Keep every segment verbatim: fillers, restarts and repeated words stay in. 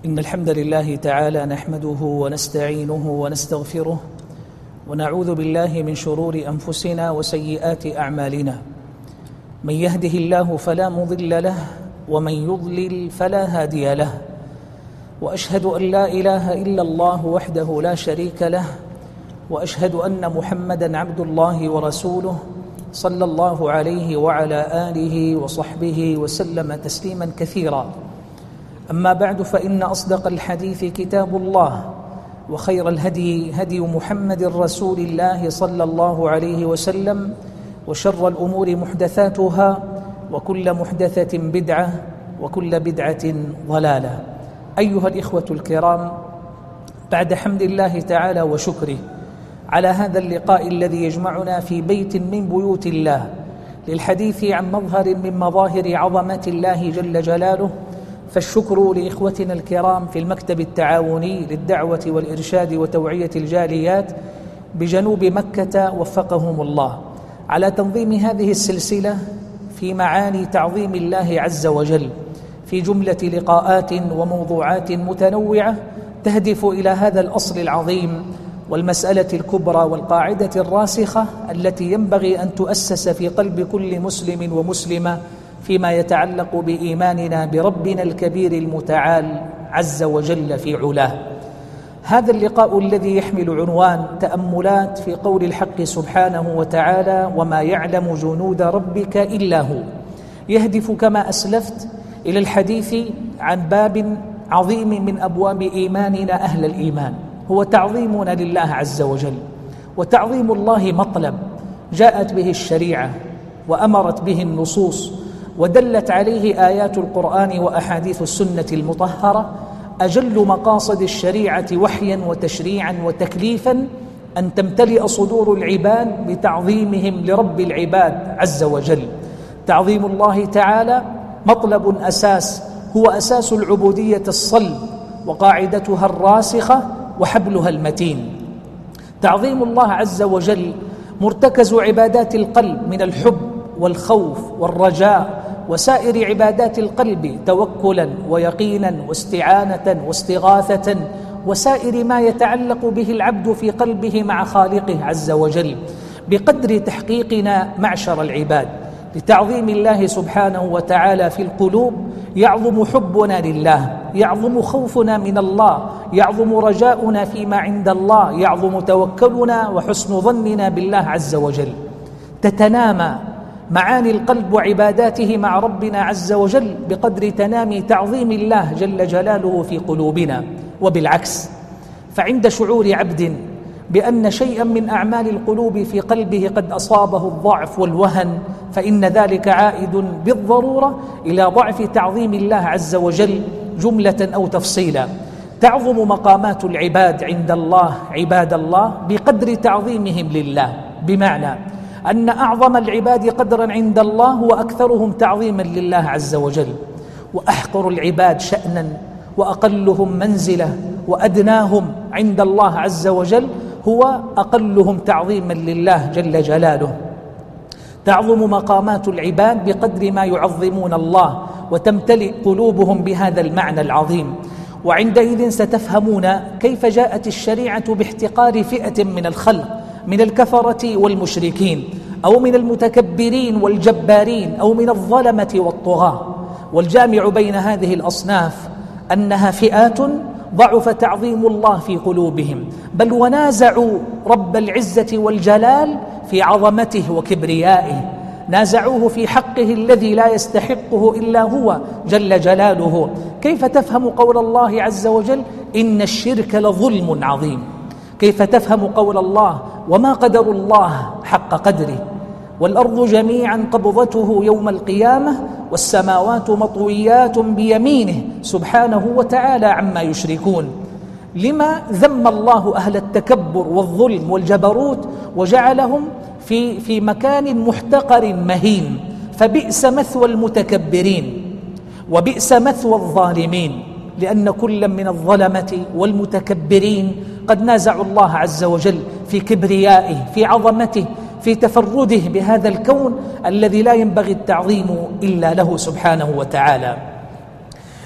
إن الحمد لله تعالى نحمده ونستعينه ونستغفره ونعوذ بالله من شرور أنفسنا وسيئات أعمالنا. من يهده الله فلا مضل له ومن يضلل فلا هادي له، وأشهد أن لا إله إلا الله وحده لا شريك له، وأشهد أن محمدًا عبد الله ورسوله صلى الله عليه وعلى آله وصحبه وسلم تسليمًا كثيرا. أما بعد، فإن أصدق الحديث كتاب الله، وخير الهدي هدي محمد رسول الله صلى الله عليه وسلم، وشر الأمور محدثاتها، وكل محدثة بدعة، وكل بدعة ضلالة. أيها الإخوة الكرام، بعد حمد الله تعالى وشكره على هذا اللقاء الذي يجمعنا في بيت من بيوت الله للحديث عن مظهر من مظاهر عظمة الله جل جلاله، فالشكر لإخوتنا الكرام في المكتب التعاوني للدعوة والإرشاد وتوعية الجاليات بجنوب مكة وفقهم الله على تنظيم هذه السلسلة في معاني تعظيم الله عز وجل في جملة لقاءات وموضوعات متنوعة تهدف إلى هذا الأصل العظيم والمسألة الكبرى والقاعدة الراسخة التي ينبغي أن تؤسس في قلب كل مسلم ومسلمة فيما يتعلق بإيماننا بربنا الكبير المتعال عز وجل في علاه. هذا اللقاء الذي يحمل عنوان تأملات في قول الحق سبحانه وتعالى: وما يعلم جنود ربك إلا هو، يهدف كما أسلفت إلى الحديث عن باب عظيم من أبواب إيماننا أهل الإيمان، هو تعظيمنا لله عز وجل. وتعظيم الله مطلب جاءت به الشريعة وأمرت به النصوص ودلت عليه آيات القرآن وأحاديث السنة المطهرة. أجل مقاصد الشريعة وحيا وتشريعا وتكليفا أن تمتلئ صدور العباد بتعظيمهم لرب العباد عز وجل. تعظيم الله تعالى مطلب أساس، هو أساس العبودية الصلب وقاعدتها الراسخة وحبلها المتين. تعظيم الله عز وجل مرتكز عبادات القلب من الحب والخوف والرجاء وسائر عبادات القلب توكلا ويقينا واستعانة واستغاثة وسائر ما يتعلق به العبد في قلبه مع خالقه عز وجل، بقدر تحقيقنا معشر العباد لتعظيم الله سبحانه وتعالى في القلوب يعظم حبنا لله، يعظم خوفنا من الله، يعظم رجاؤنا فيما عند الله، يعظم توكلنا وحسن ظننا بالله عز وجل. تتنامى معاني القلب وعباداته مع ربنا عز وجل بقدر تنامي تعظيم الله جل جلاله في قلوبنا. وبالعكس، فعند شعور عبد بأن شيئا من أعمال القلوب في قلبه قد أصابه الضعف والوهن، فإن ذلك عائد بالضرورة إلى ضعف تعظيم الله عز وجل جملة أو تفصيلا. تعظم مقامات العباد عند الله عباد الله بقدر تعظيمهم لله، بمعنى أن أعظم العباد قدرا عند الله هو أكثرهم تعظيما لله عز وجل، وأحقر العباد شأنا وأقلهم منزلة وأدناهم عند الله عز وجل هو أقلهم تعظيما لله جل جلاله. تعظم مقامات العباد بقدر ما يعظمون الله وتمتلئ قلوبهم بهذا المعنى العظيم. وعندئذ ستفهمون كيف جاءت الشريعة باحتقار فئة من الخلق من الكفرة والمشركين، أو من المتكبرين والجبارين، أو من الظلمة والطغاة. والجامع بين هذه الأصناف أنها فئات ضعف تعظيم الله في قلوبهم، بل ونازعوا رب العزة والجلال في عظمته وكبريائه، نازعوه في حقه الذي لا يستحقه إلا هو جل جلاله. كيف تفهم قول الله عز وجل: إن الشرك لظلم عظيم؟ كيف تفهم قول الله: وما قدر الله حق قدره، والأرض جميعا قبضته يوم القيامة والسماوات مطويات بيمينه سبحانه وتعالى عما يشركون؟ لما ذم الله أهل التكبر والظلم والجبروت وجعلهم في, في مكان محتقر مهين؟ فبئس مثوى المتكبرين وبئس مثوى الظالمين، لأن كل من الظلمة والمتكبرين قد نازعوا الله عز وجل في كبريائه، في عظمته، في تفرده بهذا الكون الذي لا ينبغي التعظيم إلا له سبحانه وتعالى.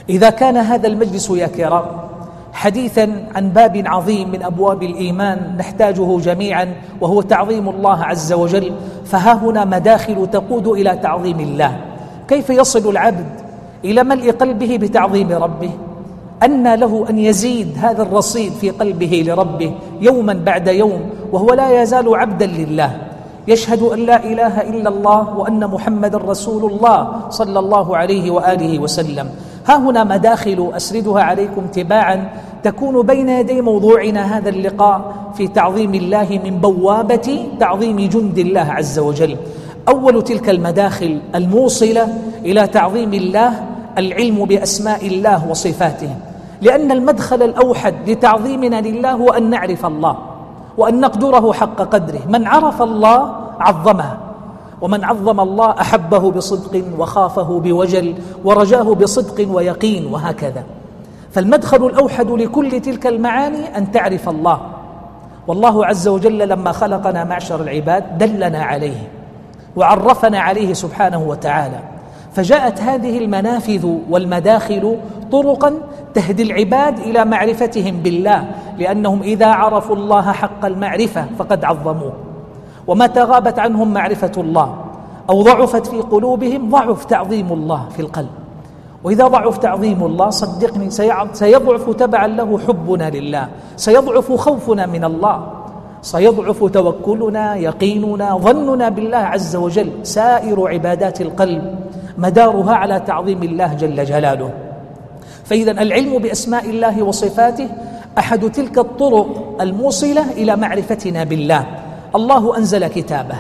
إذا كان هذا المجلس يا كرام حديثا عن باب عظيم من أبواب الإيمان نحتاجه جميعا، وهو تعظيم الله عز وجل، فها هنا مداخل تقود إلى تعظيم الله. كيف يصل العبد إلى ملء قلبه بتعظيم ربه؟ أن له أن يزيد هذا الرصيد في قلبه لربه يوما بعد يوم وهو لا يزال عبدا لله، يشهد أن لا إله إلا الله وأن محمد رسول الله صلى الله عليه وآله وسلم. ها هنا مداخل أسردها عليكم تباعا تكون بين يدي موضوعنا هذا اللقاء في تعظيم الله من بوابة تعظيم جند الله عز وجل. أول تلك المداخل الموصلة إلى تعظيم الله العلم بأسماء الله وصفاته، لأن المدخل الأوحد لتعظيمنا لله هو أن نعرف الله وأن نقدره حق قدره. من عرف الله عظمه، ومن عظم الله أحبه بصدق وخافه بوجل ورجاه بصدق ويقين، وهكذا. فالمدخل الأوحد لكل تلك المعاني أن تعرف الله. والله عز وجل لما خلقنا معشر العباد دلنا عليه وعرفنا عليه سبحانه وتعالى، فجاءت هذه المنافذ والمداخل طرقا تهدي العباد إلى معرفتهم بالله، لأنهم إذا عرفوا الله حق المعرفة فقد عظموه. ومتى غابت عنهم معرفة الله أو ضعفت في قلوبهم ضعف تعظيم الله في القلب، وإذا ضعف تعظيم الله صدقني سيضعف تبعا له حبنا لله، سيضعف خوفنا من الله، سيضعف توكلنا، يقيننا، ظننا بالله عز وجل. سائر عبادات القلب مدارها على تعظيم الله جل جلاله. فإذا العلم بأسماء الله وصفاته أحد تلك الطرق الموصلة إلى معرفتنا بالله. الله أنزل كتابه،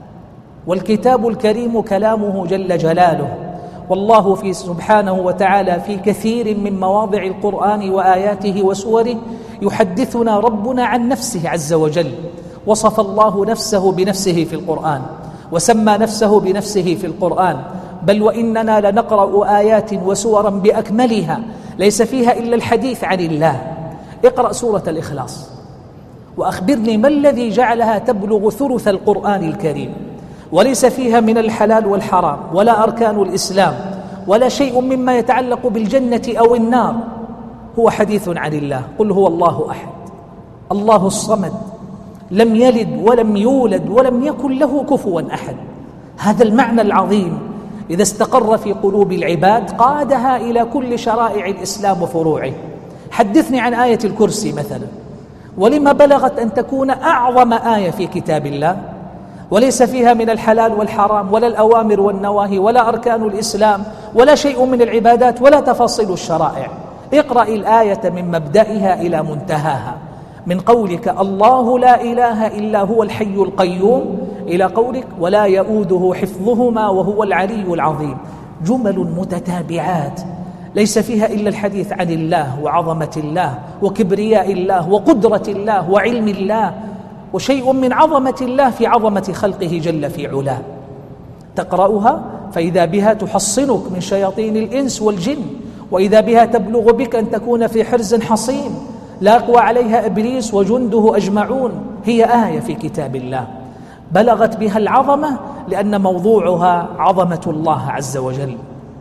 والكتاب الكريم كلامه جل جلاله، والله في سبحانه وتعالى في كثير من مواضع القرآن وآياته وسوره يحدثنا ربنا عن نفسه عز وجل. وصف الله نفسه بنفسه في القرآن، وسمى نفسه بنفسه في القرآن، بل وإننا لنقرأ آيات وسورا بأكملها ليس فيها إلا الحديث عن الله. اقرأ سورة الإخلاص وأخبرني ما الذي جعلها تبلغ ثلث القرآن الكريم وليس فيها من الحلال والحرام ولا أركان الإسلام ولا شيء مما يتعلق بالجنة أو النار، هو حديث عن الله. قل هو الله أحد الله الصمد لم يلد ولم يولد ولم يكن له كفوا أحد. هذا المعنى العظيم إذا استقر في قلوب العباد قادها إلى كل شرائع الإسلام وفروعه. حدثني عن آية الكرسي مثلا، ولما بلغت أن تكون أعظم آية في كتاب الله وليس فيها من الحلال والحرام ولا الأوامر والنواهي ولا أركان الإسلام ولا شيء من العبادات ولا تفاصيل الشرائع. اقرأ الآية من مبدئها إلى منتهاها، من قولك الله لا إله إلا هو الحي القيوم إلى قولك ولا يؤوده حفظهما وهو العلي العظيم. جمل متتابعات ليس فيها إلا الحديث عن الله وعظمة الله وكبرياء الله وقدرة الله وعلم الله، وشيء من عظمة الله في عظمة خلقه جل في علاه. تقرأها فإذا بها تحصنك من شياطين الإنس والجن، وإذا بها تبلغ بك أن تكون في حرز حصين لا يقوى عليها إبليس وجنده أجمعون. هي آية في كتاب الله بلغت بها العظمة لأن موضوعها عظمة الله عز وجل.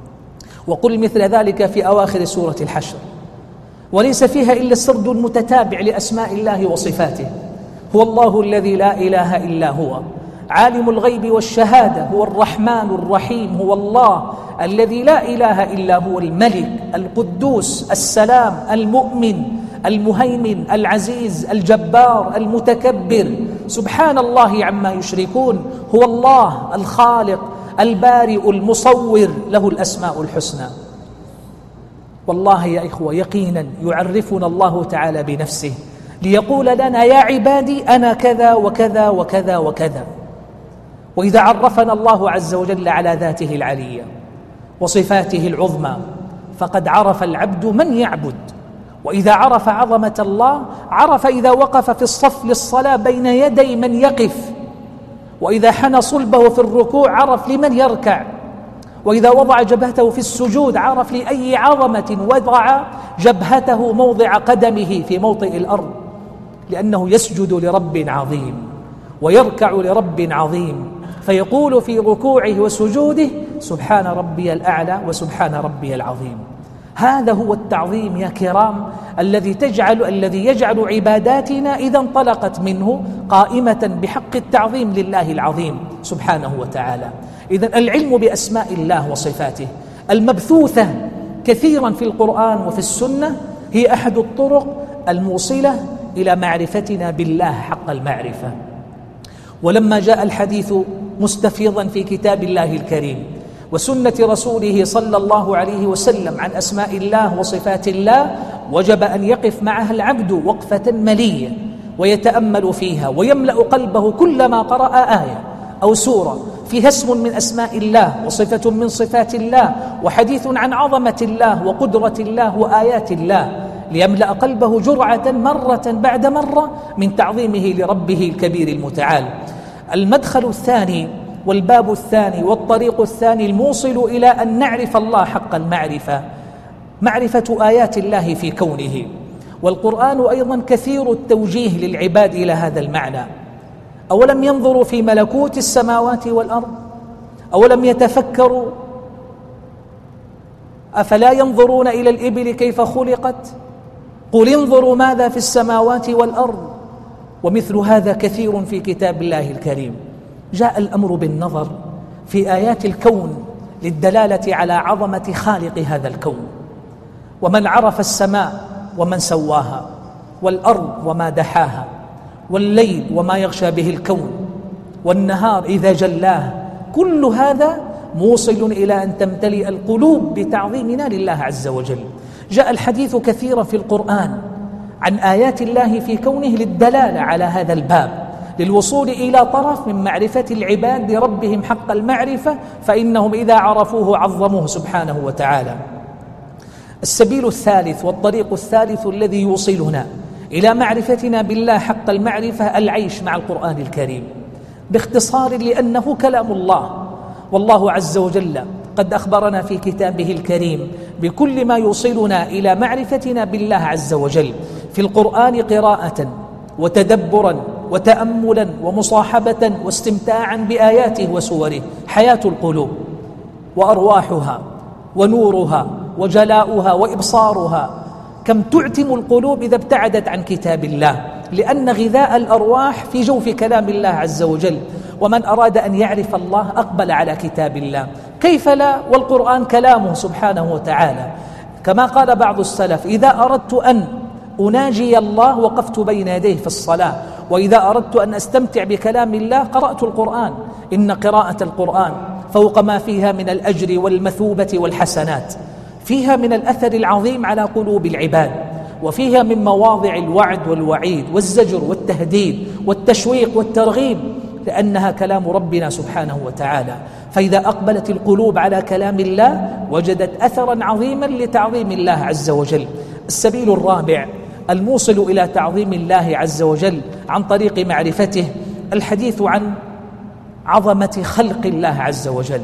وقل مثل ذلك في أواخر سورة الحشر، وليس فيها إلا السرد المتتابع لأسماء الله وصفاته. هو الله الذي لا إله إلا هو عالم الغيب والشهادة، هو الرحمن الرحيم، هو الله الذي لا إله إلا هو الملك القدوس السلام المؤمن المهيمن العزيز الجبار المتكبر، سبحان الله عما يشركون. هو الله الخالق البارئ المصور، له الأسماء الحسنى. والله يا إخوة يقينا يعرفنا الله تعالى بنفسه ليقول لنا يا عبادي أنا كذا وكذا وكذا وكذا. وإذا عرفنا الله عز وجل على ذاته العلية وصفاته العظمى فقد عرف العبد من يعبد. وإذا عرف عظمة الله عرف إذا وقف في الصف للصلاة بين يدي من يقف، وإذا حنى صلبه في الركوع عرف لمن يركع، وإذا وضع جبهته في السجود عرف لأي عظمة وضع جبهته موضع قدمه في موطئ الأرض، لأنه يسجد لرب عظيم ويركع لرب عظيم، فيقول في ركوعه وسجوده سبحان ربي الأعلى وسبحان ربي العظيم. هذا هو التعظيم يا كرام الذي تجعل الذي يجعل عباداتنا إذا انطلقت منه قائمة بحق التعظيم لله العظيم سبحانه وتعالى. إذن العلم بأسماء الله وصفاته المبثوثة كثيرا في القرآن وفي السنة هي أحد الطرق الموصلة إلى معرفتنا بالله حق المعرفة. ولما جاء الحديث مستفيضا في كتاب الله الكريم وسنة رسوله صلى الله عليه وسلم عن أسماء الله وصفات الله، وجب أن يقف معها العبد وقفة ملية ويتأمل فيها ويملأ قلبه كلما قرأ آية أو سورة فيها اسم من أسماء الله وصفة من صفات الله وحديث عن عظمة الله وقدرة الله وآيات الله، ليملأ قلبه جرعة مرة بعد مرة من تعظيمه لربه الكبير المتعال. المدخل الثاني والباب الثاني والطريق الثاني الموصل إلى أن نعرف الله حق المعرفة معرفة آيات الله في كونه. والقرآن أيضا كثير التوجيه للعباد إلى هذا المعنى. أولم ينظروا في ملكوت السماوات والأرض؟ أولم يتفكروا؟ أفلا ينظرون إلى الإبل كيف خلقت؟ قل انظروا ماذا في السماوات والأرض. ومثل هذا كثير في كتاب الله الكريم. جاء الأمر بالنظر في آيات الكون للدلالة على عظمة خالق هذا الكون. ومن عرف السماء ومن سواها والأرض وما دحاها والليل وما يغشى به الكون والنهار إذا جلاه، كل هذا موصل إلى أن تمتلئ القلوب بتعظيمنا لله عز وجل. جاء الحديث كثيرا في القرآن عن آيات الله في كونه للدلالة على هذا الباب، للوصول إلى طرف من معرفة العباد لربهم حق المعرفة، فإنهم إذا عرفوه عظموه سبحانه وتعالى. السبيل الثالث والطريق الثالث الذي يوصلنا إلى معرفتنا بالله حق المعرفة العيش مع القرآن الكريم باختصار، لأنه كلام الله، والله عز وجل قد أخبرنا في كتابه الكريم بكل ما يوصلنا إلى معرفتنا بالله عز وجل في القرآن قراءة وتدبرا وتأملا ومصاحبة واستمتاعا بآياته وسوره، حياة القلوب وأرواحها ونورها وجلاؤها وإبصارها. كم تعتم القلوب إذا ابتعدت عن كتاب الله، لأن غذاء الأرواح في جوف كلام الله عز وجل. ومن أراد أن يعرف الله أقبل على كتاب الله، كيف لا والقرآن كلامه سبحانه وتعالى. كما قال بعض السلف: إذا أردت أن أناجي الله وقفت بين يديه في الصلاة، وإذا أردت أن أستمتع بكلام الله قرأت القرآن. إن قراءة القرآن فوق ما فيها من الأجر والمثوبة والحسنات فيها من الأثر العظيم على قلوب العباد، وفيها من مواضع الوعد والوعيد والزجر والتهديد والتشويق والترغيب، لأنها كلام ربنا سبحانه وتعالى. فإذا أقبلت القلوب على كلام الله وجدت أثرا عظيما لتعظيم الله عز وجل. السبيل الرابع الموصل إلى تعظيم الله عز وجل عن طريق معرفته الحديث عن عظمة خلق الله عز وجل،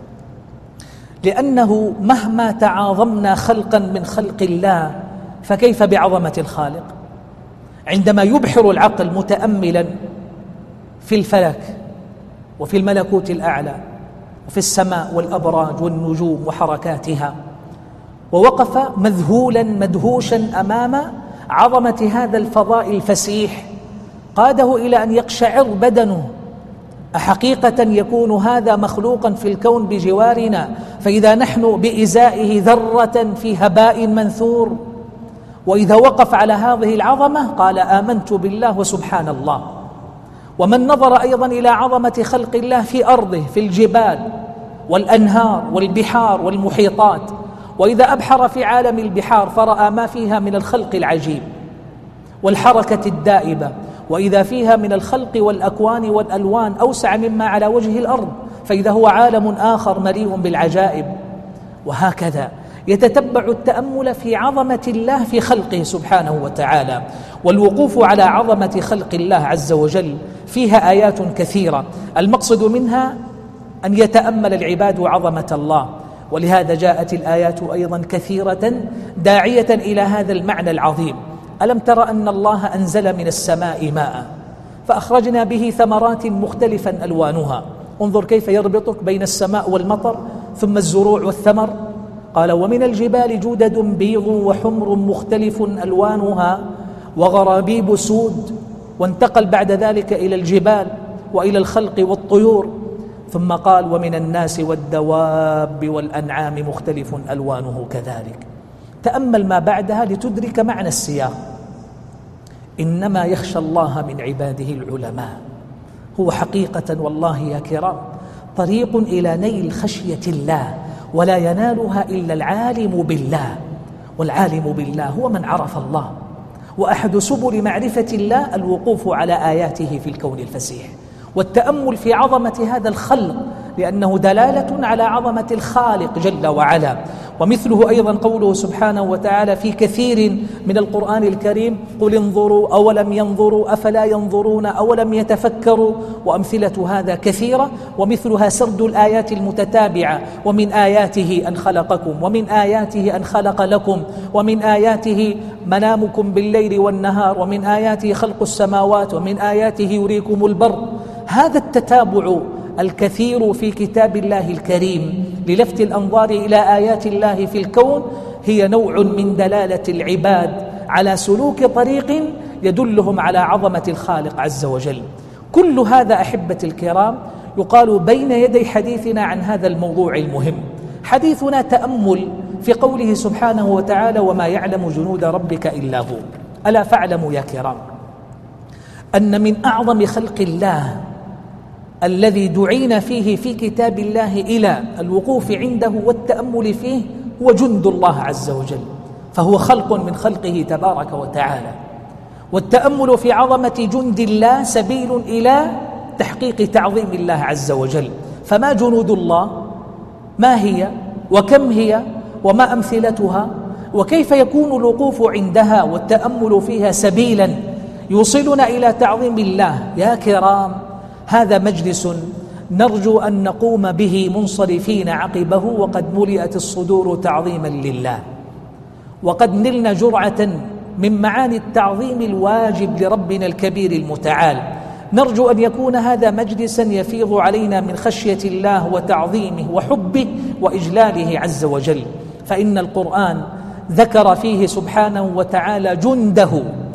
لأنه مهما تعاظمنا خلقا من خلق الله فكيف بعظمة الخالق؟ عندما يبحر العقل متأملا في الفلك وفي الملكوت الأعلى وفي السماء والأبراج والنجوم وحركاتها، ووقف مذهولا مدهوشا أمام عظمة هذا الفضاء الفسيح، قاده إلى أن يقشعر بدنه: أحقيقة يكون هذا مخلوقا في الكون بجوارنا، فإذا نحن بإزائه ذرة في هباء منثور؟ وإذا وقف على هذه العظمة قال: آمنت بالله وسبحان الله. ومن نظر أيضا إلى عظمة خلق الله في أرضه في الجبال والأنهار والبحار والمحيطات، وإذا أبحر في عالم البحار فرأى ما فيها من الخلق العجيب والحركة الدائبة، وإذا فيها من الخلق والأكوان والألوان أوسع مما على وجه الأرض، فإذا هو عالم آخر مليء بالعجائب. وهكذا يتتبع التأمل في عظمة الله في خلقه سبحانه وتعالى. والوقوف على عظمة خلق الله عز وجل فيها آيات كثيرة، المقصد منها أن يتأمل العباد عظمة الله، ولهذا جاءت الآيات أيضا كثيرة داعية إلى هذا المعنى العظيم. ألم تر أن الله أنزل من السماء ماء فأخرجنا به ثمرات مختلفا ألوانها؟ انظر كيف يربطك بين السماء والمطر ثم الزروع والثمر، قال ومن الجبال جدد بيض وحمر مختلف ألوانها وغرابيب سود، وانتقل بعد ذلك إلى الجبال وإلى الخلق والطيور، ثم قال ومن الناس والدواب والأنعام مختلف ألوانه كذلك. تأمل ما بعدها لتدرك معنى السياق. إنما يخشى الله من عباده العلماء. هو حقيقة والله يا كرام طريق إلى نيل خشية الله، ولا ينالها إلا العالم بالله، والعالم بالله هو من عرف الله. وأحد سبل معرفة الله الوقوف على آياته في الكون الفسيح والتأمل في عظمة هذا الخلق، لأنه دلالة على عظمة الخالق جل وعلا. ومثله أيضا قوله سبحانه وتعالى في كثير من القرآن الكريم قل انظروا أولم ينظروا أفلا ينظرون أولم يتفكروا، وأمثلة هذا كثيرة، ومثلها سرد الآيات المتتابعة. ومن آياته أن خلقكم، ومن آياته أن خلق لكم، ومن آياته منامكم بالليل والنهار، ومن آياته خلق السماوات، ومن آياته يريكم البر. هذا التتابع الكثير في كتاب الله الكريم للفت الأنظار إلى آيات الله في الكون هي نوع من دلالة العباد على سلوك طريق يدلهم على عظمة الخالق عز وجل. كل هذا أحبتي الكرام يقال بين يدي حديثنا عن هذا الموضوع المهم. حديثنا تأمل في قوله سبحانه وتعالى وما يعلم جنود ربك إلا هو. ألا فاعلموا يا كرام أن من أعظم خلق الله الذي دعينا فيه في كتاب الله إلى الوقوف عنده والتأمل فيه هو جند الله عز وجل، فهو خلق من خلقه تبارك وتعالى. والتأمل في عظمة جند الله سبيل إلى تحقيق تعظيم الله عز وجل. فما جنود الله؟ ما هي؟ وكم هي؟ وما أمثلتها؟ وكيف يكون الوقوف عندها والتأمل فيها سبيلا يوصلنا إلى تعظيم الله؟ يا كرام هذا مجلس نرجو أن نقوم به منصرفين عقبه وقد ملئت الصدور تعظيما لله، وقد نلنا جرعة من معاني التعظيم الواجب لربنا الكبير المتعال. نرجو أن يكون هذا مجلسا يفيض علينا من خشية الله وتعظيمه وحبه وإجلاله عز وجل. فإن القرآن ذكر فيه سبحانه وتعالى جنده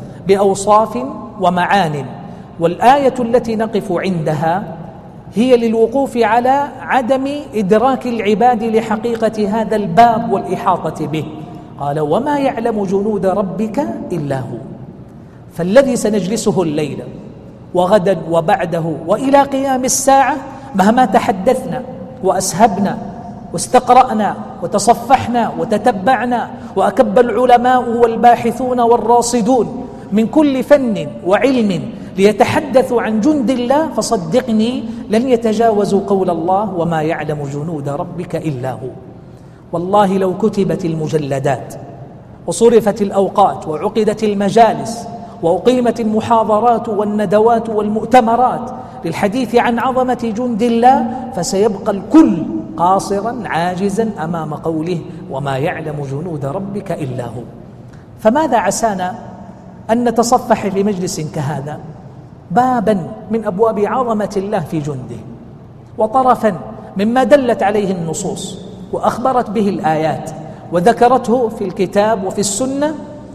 بأوصاف ومعان، والآية التي نقف عندها هي للوقوف على عدم إدراك العباد لحقيقة هذا الباب والإحاطة به. قال وما يعلم جنود ربك إلا هو. فالذي سنجلسه الليلة وغدا وبعده وإلى قيام الساعة مهما تحدثنا وأسهبنا واستقرأنا وتصفحنا وتتبعنا وأكب العلماء والباحثون والراصدون من كل فن وعلم ليتحدثوا عن جند الله، فصدقني لن يتجاوزوا قول الله وما يعلم جنود ربك إلا هو. والله لو كتبت المجلدات وصرفت الأوقات وعقدت المجالس وأقيمت المحاضرات والندوات والمؤتمرات للحديث عن عظمة جند الله فسيبقى الكل قاصرا عاجزا أمام قوله وما يعلم جنود ربك إلا هو. فماذا عسانا أن نتصفح في مجلس كهذا بابا من أبواب عظمة الله في جنده، وطرفا مما دلت عليه النصوص وأخبرت به الآيات وذكرته في الكتاب وفي السنة،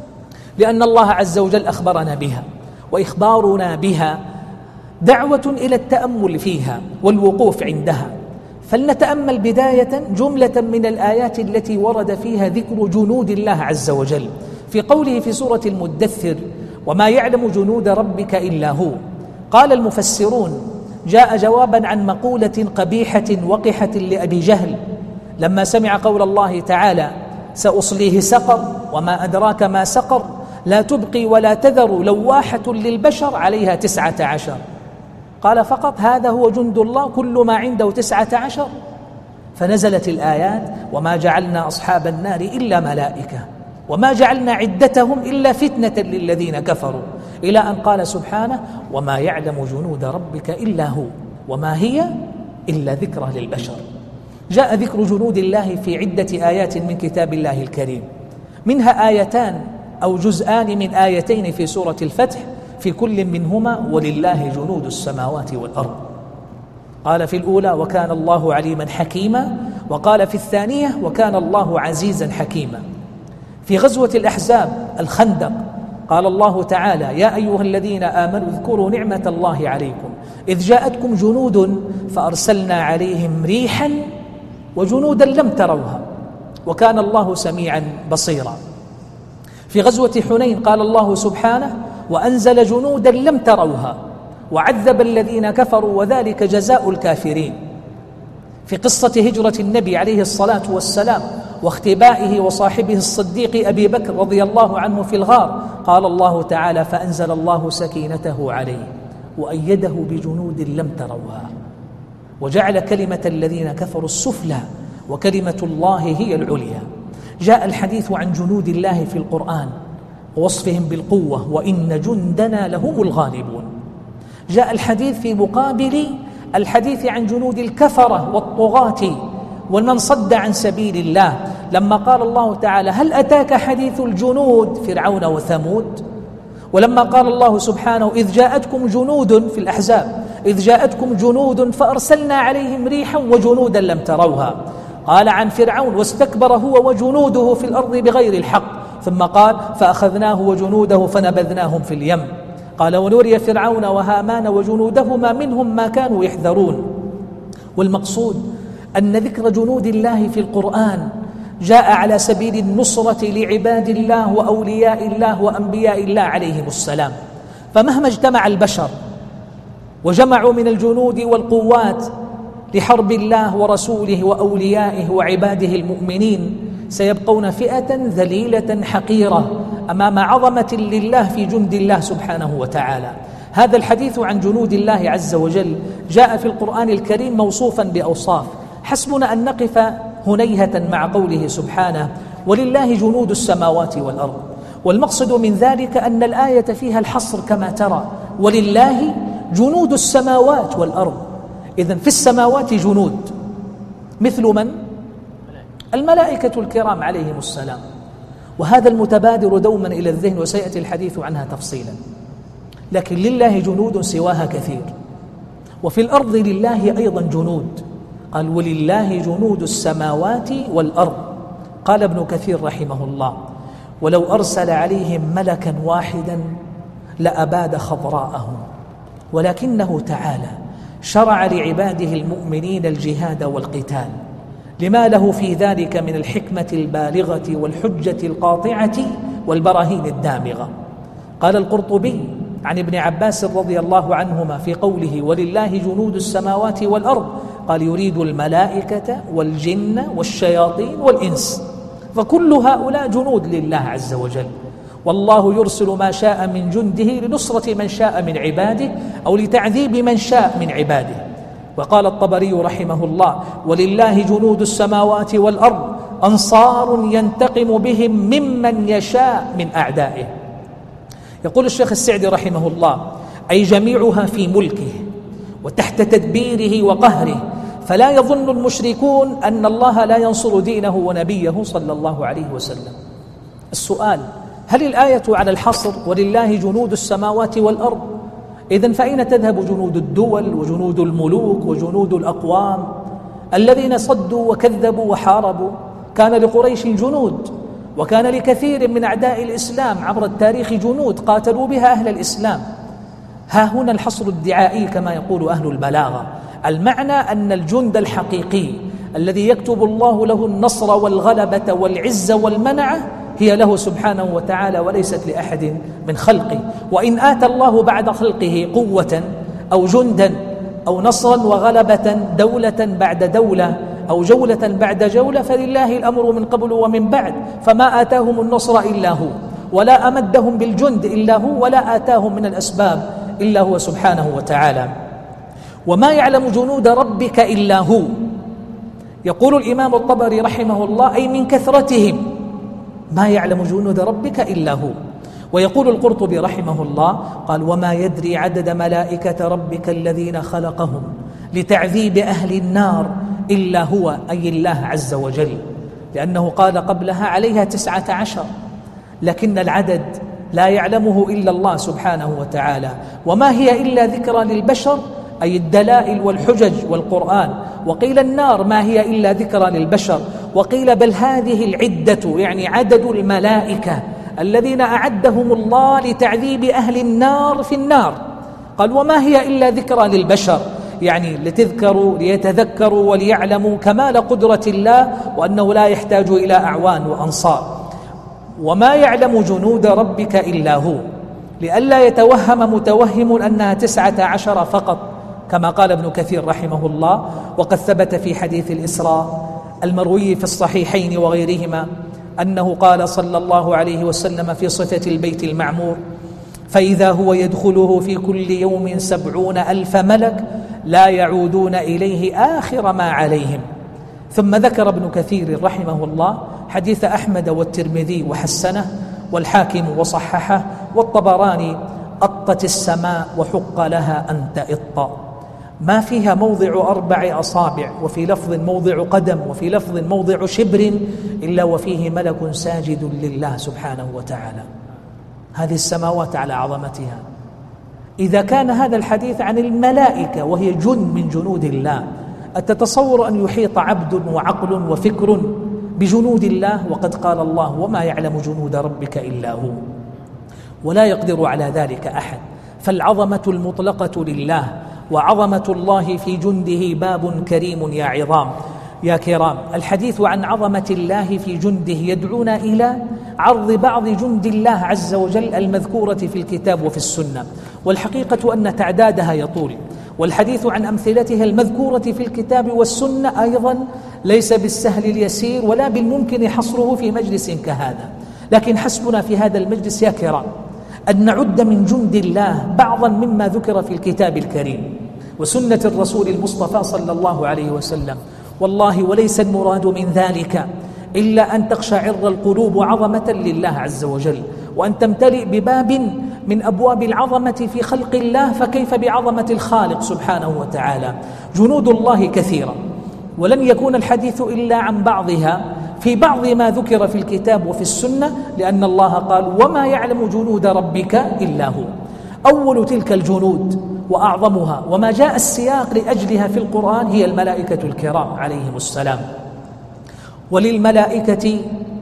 لأن الله عز وجل أخبرنا بها، وإخبارنا بها دعوة إلى التأمل فيها والوقوف عندها. فلنتأمل بداية جملة من الآيات التي ورد فيها ذكر جنود الله عز وجل في قوله في سورة المدثر وما يعلم جنود ربك إلا هو. قال المفسرون جاء جوابا عن مقولة قبيحة وقحة لأبي جهل لما سمع قول الله تعالى سأصليه سقر وما أدراك ما سقر لا تبقي ولا تذر لواحة للبشر عليها تسعة عشر. قال فقط هذا هو جند الله كل ما عنده تسعة عشر؟ فنزلت الآيات وما جعلنا أصحاب النار إلا ملائكة وما جعلنا عدتهم إلا فتنة للذين كفروا، إلى أن قال سبحانه وما يعلم جنود ربك إلا هو وما هي إلا ذكرى للبشر. جاء ذكر جنود الله في عدة آيات من كتاب الله الكريم، منها آيتان أو جزءان من آيتين في سورة الفتح في كل منهما ولله جنود السماوات والأرض. قال في الأولى وكان الله عليما حكيما، وقال في الثانية وكان الله عزيزا حكيما. في غزوة الأحزاب الخندق قال الله تعالى يا أيها الذين آمنوا اذكروا نعمة الله عليكم إذ جاءتكم جنود فأرسلنا عليهم ريحا وجنودا لم تروها وكان الله سميعا بصيرا. في غزوة حنين قال الله سبحانه وأنزل جنودا لم تروها وعذب الذين كفروا وذلك جزاء الكافرين. في قصة هجرة النبي عليه الصلاة والسلام واختبائه وصاحبه الصديق أبي بكر رضي الله عنه في الغار قال الله تعالى فأنزل الله سكينته عليه وأيده بجنود لم تروها وجعل كلمة الذين كفروا السفلى وكلمة الله هي العليا. جاء الحديث عن جنود الله في القرآن ووصفهم بالقوة وإن جندنا لهم الغالبون. جاء الحديث في مقابل الحديث عن جنود الكفرة والطغاة ومن صد عن سبيل الله لما قال الله تعالى هل أتاك حديث الجنود فرعون وثمود. ولما قال الله سبحانه إذ جاءتكم جنود في الأحزاب إذ جاءتكم جنود فأرسلنا عليهم ريحا وجنودا لم تروها. قال عن فرعون واستكبر هو وجنوده في الأرض بغير الحق ثم قال فأخذناه وجنوده فنبذناهم في اليم. قال ونري فرعون وهامان وجنودهما منهم ما كانوا يحذرون. والمقصود أن ذكر جنود الله في القرآن جاء على سبيل النصرة لعباد الله وأولياء الله وأنبياء الله عليهم السلام. فمهما اجتمع البشر وجمعوا من الجنود والقوات لحرب الله ورسوله وأوليائه وعباده المؤمنين سيبقون فئة ذليلة حقيرة أمام عظمة لله في جند الله سبحانه وتعالى. هذا الحديث عن جنود الله عز وجل جاء في القرآن الكريم موصوفا بأوصاف. حسبنا أن نقف هنيهة مع قوله سبحانه ولله جنود السماوات والأرض. والمقصد من ذلك أن الآية فيها الحصر كما ترى ولله جنود السماوات والأرض. إذن في السماوات جنود مثل من؟ الملائكة الكرام عليهم السلام. وهذا المتبادر دوما إلى الذهن وسيأتي الحديث عنها تفصيلا. لكن لله جنود سواها كثير. وفي الأرض لله أيضا جنود قال ولله جنود السماوات والأرض. قال ابن كثير رحمه الله ولو أرسل عليهم ملكا واحدا لأباد خضراءهم ولكنه تعالى شرع لعباده المؤمنين الجهاد والقتال لما له في ذلك من الحكمة البالغة والحجة القاطعة والبراهين الدامغة. قال القرطبي عن ابن عباس رضي الله عنهما في قوله ولله جنود السماوات والأرض قال يريد الملائكة والجن والشياطين والإنس فكل هؤلاء جنود لله عز وجل. والله يرسل ما شاء من جنده لنصرة من شاء من عباده أو لتعذيب من شاء من عباده. وقال الطبري رحمه الله ولله جنود السماوات والأرض أنصار ينتقم بهم ممن يشاء من أعدائه. يقول الشيخ السعدي رحمه الله أي جميعها في ملكه وتحت تدبيره وقهره فلا يظن المشركون أن الله لا ينصر دينه ونبيه صلى الله عليه وسلم. السؤال هل الآية على الحصر ولله جنود السماوات والأرض؟ إذن فأين تذهب جنود الدول وجنود الملوك وجنود الأقوام الذين صدوا وكذبوا وحاربوا؟ كان لقريش جنود وكان لكثير من أعداء الإسلام عبر التاريخ جنود قاتلوا بها أهل الإسلام. ها هنا الحصر الدعائي كما يقول أهل البلاغة. المعنى أن الجند الحقيقي الذي يكتب الله له النصر والغلبة والعزة والمنعة هي له سبحانه وتعالى وليست لأحد من خلقه. وإن آتى الله بعد خلقه قوة أو جندا أو نصرا وغلبة دولة بعد دولة أو جولة بعد جولة فلله الأمر من قبل ومن بعد. فما آتاهم النصر إلا هو ولا أمدهم بالجند إلا هو ولا آتاهم من الأسباب إلا هو سبحانه وتعالى. وما يعلم جنود ربك إلا هو. يقول الإمام الطبري رحمه الله أي من كثرتهم ما يعلم جنود ربك إلا هو. ويقول القرطبي رحمه الله قال وما يدري عدد ملائكة ربك الذين خلقهم لتعذيب أهل النار إلا هو أي الله عز وجل، لأنه قال قبلها عليها تسعة عشر لكن العدد لا يعلمه إلا الله سبحانه وتعالى. وما هي إلا ذكرى للبشر أي الدلائل والحجج والقرآن. وقيل النار ما هي إلا ذكرى للبشر. وقيل بل هذه العدة يعني عدد الملائكة الذين أعدهم الله لتعذيب أهل النار في النار. قال وما هي إلا ذكرى للبشر، يعني لتذكروا ليتذكروا وليعلموا كمال قدرة الله وأنه لا يحتاج إلى أعوان وأنصار. وما يعلم جنود ربك إلا هو، لئلا يتوهم متوهم أنها تسعة عشر فقط كما قال ابن كثير رحمه الله. وقد ثبت في حديث الإسراء المروي في الصحيحين وغيرهما أنه قال صلى الله عليه وسلم في صفة البيت المعمور: فإذا هو يدخله في كل يوم سبعون ألف ملك لا يعودون إليه آخر ما عليهم. ثم ذكر ابن كثير رحمه الله حديث أحمد والترمذي وحسنه والحاكم وصححه والطبراني: أطت السماء وحق لها أن تئط، ما فيها موضع أربع أصابع، وفي لفظ موضع قدم، وفي لفظ موضع شبر، إلا وفيه ملك ساجد لله سبحانه وتعالى. هذه السماوات على عظمتها. إذا كان هذا الحديث عن الملائكة وهي جند من جنود الله، أتتصور أن يحيط عبد وعقل وفكر بجنود الله؟ وقد قال الله: وما يعلم جنود ربك إلا هو، ولا يقدر على ذلك أحد. فالعظمة المطلقة لله، وعظمة الله في جنده باب كريم يا عظام يا كرام. الحديث عن عظمة الله في جنده يدعونا إلى عرض بعض جند الله عز وجل المذكورة في الكتاب وفي السنة، والحقيقة أن تعدادها يطول، والحديث عن أمثلتها المذكورة في الكتاب والسنة أيضا ليس بالسهل اليسير ولا بالممكن حصره في مجلس كهذا. لكن حسبنا في هذا المجلس يا كرام أن نعد من جند الله بعضا مما ذكر في الكتاب الكريم وسنة الرسول المصطفى صلى الله عليه وسلم. والله وليس المراد من ذلك إلا أن تقشعر القلوب عظمة لله عز وجل، وأن تمتلئ بباب من أبواب العظمة في خلق الله، فكيف بعظمة الخالق سبحانه وتعالى. جنود الله كثيرة، ولن يكون الحديث إلا عن بعضها في بعض ما ذكر في الكتاب وفي السنة، لأن الله قال: وما يعلم جنود ربك إلا هو. أول تلك الجنود وأعظمها وما جاء السياق لأجلها في القرآن هي الملائكة الكرام عليهم السلام. وللملائكة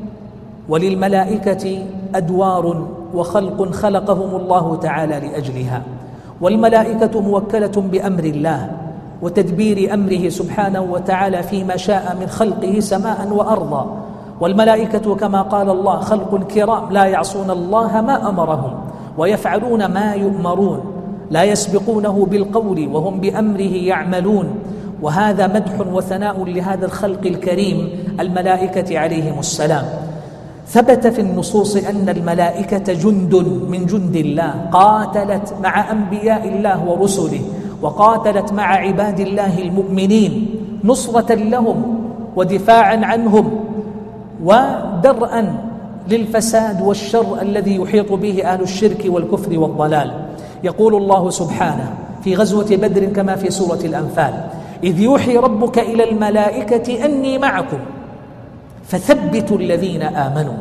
وللملائكة أدوار وخلق خلقهم الله تعالى لأجلها، والملائكة موكلة بأمر الله وتدبير أمره سبحانه وتعالى فيما شاء من خلقه سماء وأرضا. والملائكة كما قال الله خلق كرام لا يعصون الله ما أمرهم ويفعلون ما يؤمرون، لا يسبقونه بالقول وهم بأمره يعملون. وهذا مدح وثناء لهذا الخلق الكريم الملائكة عليهم السلام. ثبت في النصوص أن الملائكة جند من جند الله، قاتلت مع أنبياء الله ورسله، وقاتلت مع عباد الله المؤمنين نصرة لهم ودفاعا عنهم ودرءا للفساد والشر الذي يحيط به أهل الشرك والكفر والضلال. يقول الله سبحانه في غزوة بدر كما في سورة الأنفال: إذ يوحي ربك إلى الملائكة أني معكم فثبتوا الذين آمنوا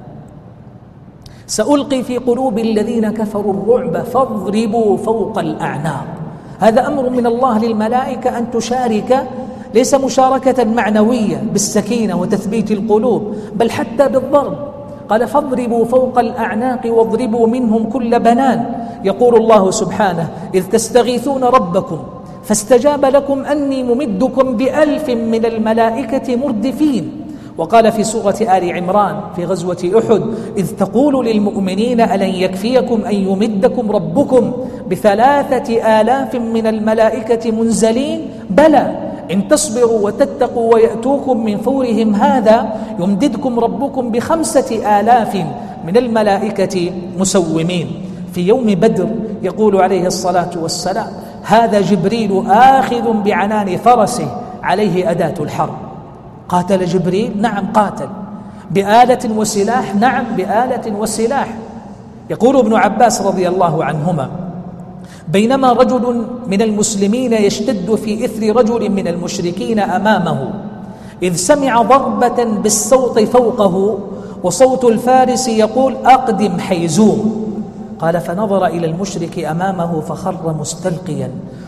سألقي في قلوب الذين كفروا الرعب فاضربوا فوق الأعناق. هذا أمر من الله للملائكة أن تشارك، ليس مشاركة معنوية بالسكينة وتثبيت القلوب، بل حتى بالضرب. قال: فاضربوا فوق الأعناق واضربوا منهم كل بنان. يقول الله سبحانه: إذ تستغيثون ربكم فاستجاب لكم أني ممدكم بألف من الملائكة مردفين. وقال في سورة آل عمران في غزوة أحد: إذ تقول للمؤمنين ألن يكفيكم أن يمدكم ربكم بثلاثة آلاف من الملائكة منزلين بلى إن تصبروا وتتقوا ويأتوكم من فورهم هذا يمددكم ربكم بخمسة آلاف من الملائكة مسومين. في يوم بدر يقول عليه الصلاة والسلام: هذا جبريل آخذ بعنان فرسه عليه أداة الحرب. قاتل جبريل؟ نعم قاتل. بآلة وسلاح؟ نعم بآلة وسلاح. يقول ابن عباس رضي الله عنهما: بينما رجل من المسلمين يشتد في إثر رجل من المشركين أمامه، إذ سمع ضربة بالصوت فوقه وصوت الفارس يقول: أقدم حيزوم. قال: فنظر إلى المشرك أمامه فخر مستلقيا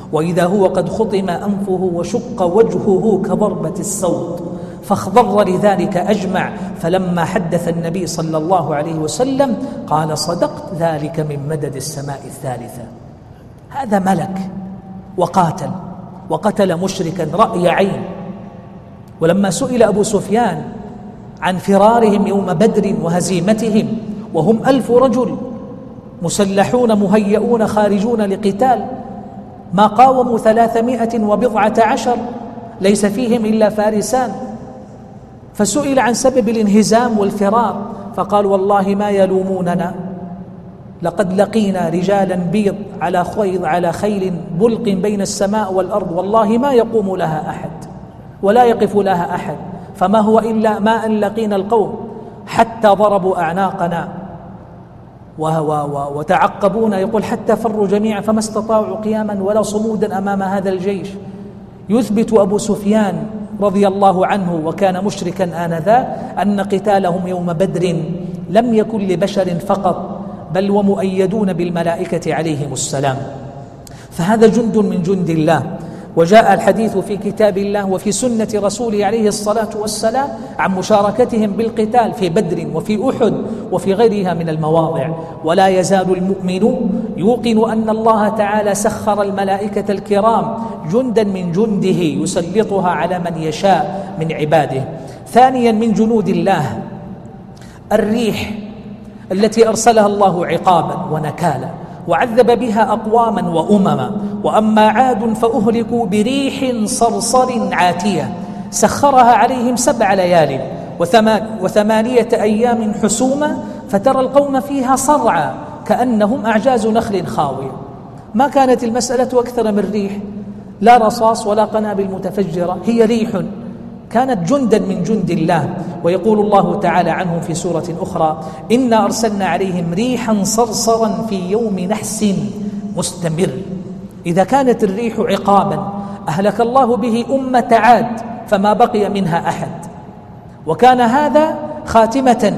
وإذا هو قد خطم أنفه وشق وجهه كضربة الصوت، فاخضر لذلك أجمع. فلما حدث النبي صلى الله عليه وسلم قال: صدقت، ذلك من مدد السماء الثالثة. هذا ملك وقاتل وقتل مشركا رأي عين. ولما سئل أبو سفيان عن فرارهم يوم بدر وهزيمتهم وهم ألف رجل مسلحون مهيئون خارجون لقتال، ما قاوموا ثلاثمائة وبضعة عشر، ليس فيهم إلا فارسان، فسئل عن سبب الانهزام والفرار فقال: والله ما يلوموننا، لقد لقينا رجالا بيض على خيل على خيل بلق بين السماء والأرض، والله ما يقوم لها أحد ولا يقف لها أحد، فما هو إلا ما أن لقينا القوم حتى ضربوا أعناقنا وتعقبونا، يقول حتى فروا جميعا فما استطاعوا قياما ولا صمودا أمام هذا الجيش. يثبت أبو سفيان رضي الله عنه وكان مشركا آنذاك أن قتالهم يوم بدر لم يكن لبشر فقط، بل ومؤيدون بالملائكة عليهم السلام، فهذا جند من جند الله. وجاء الحديث في كتاب الله وفي سنة رسوله عليه الصلاة والسلام عن مشاركتهم بالقتال في بدر وفي أحد وفي غيرها من المواضع. ولا يزال المؤمن يوقن أن الله تعالى سخر الملائكة الكرام جندا من جنده يسلطها على من يشاء من عباده. ثانيا من جنود الله الريح التي أرسلها الله عقابا ونكالا وعذب بها أقواما وأمما. وأما عاد فأهلكوا بريح صرصر عاتية سخرها عليهم سبع ليال وثمانية أيام حسوما فترى القوم فيها صرعى كأنهم أعجاز نخل خاوية. ما كانت المسألة أكثر من ريح، لا رصاص ولا قنابل متفجرة، هي ريح كانت جندا من جند الله. ويقول الله تعالى عنهم في سورة أخرى: إنا أرسلنا عليهم ريحا صرصرا في يوم نحس مستمر. إذا كانت الريح عقابا أهلك الله به أمة عاد فما بقي منها أحد، وكان هذا خاتمة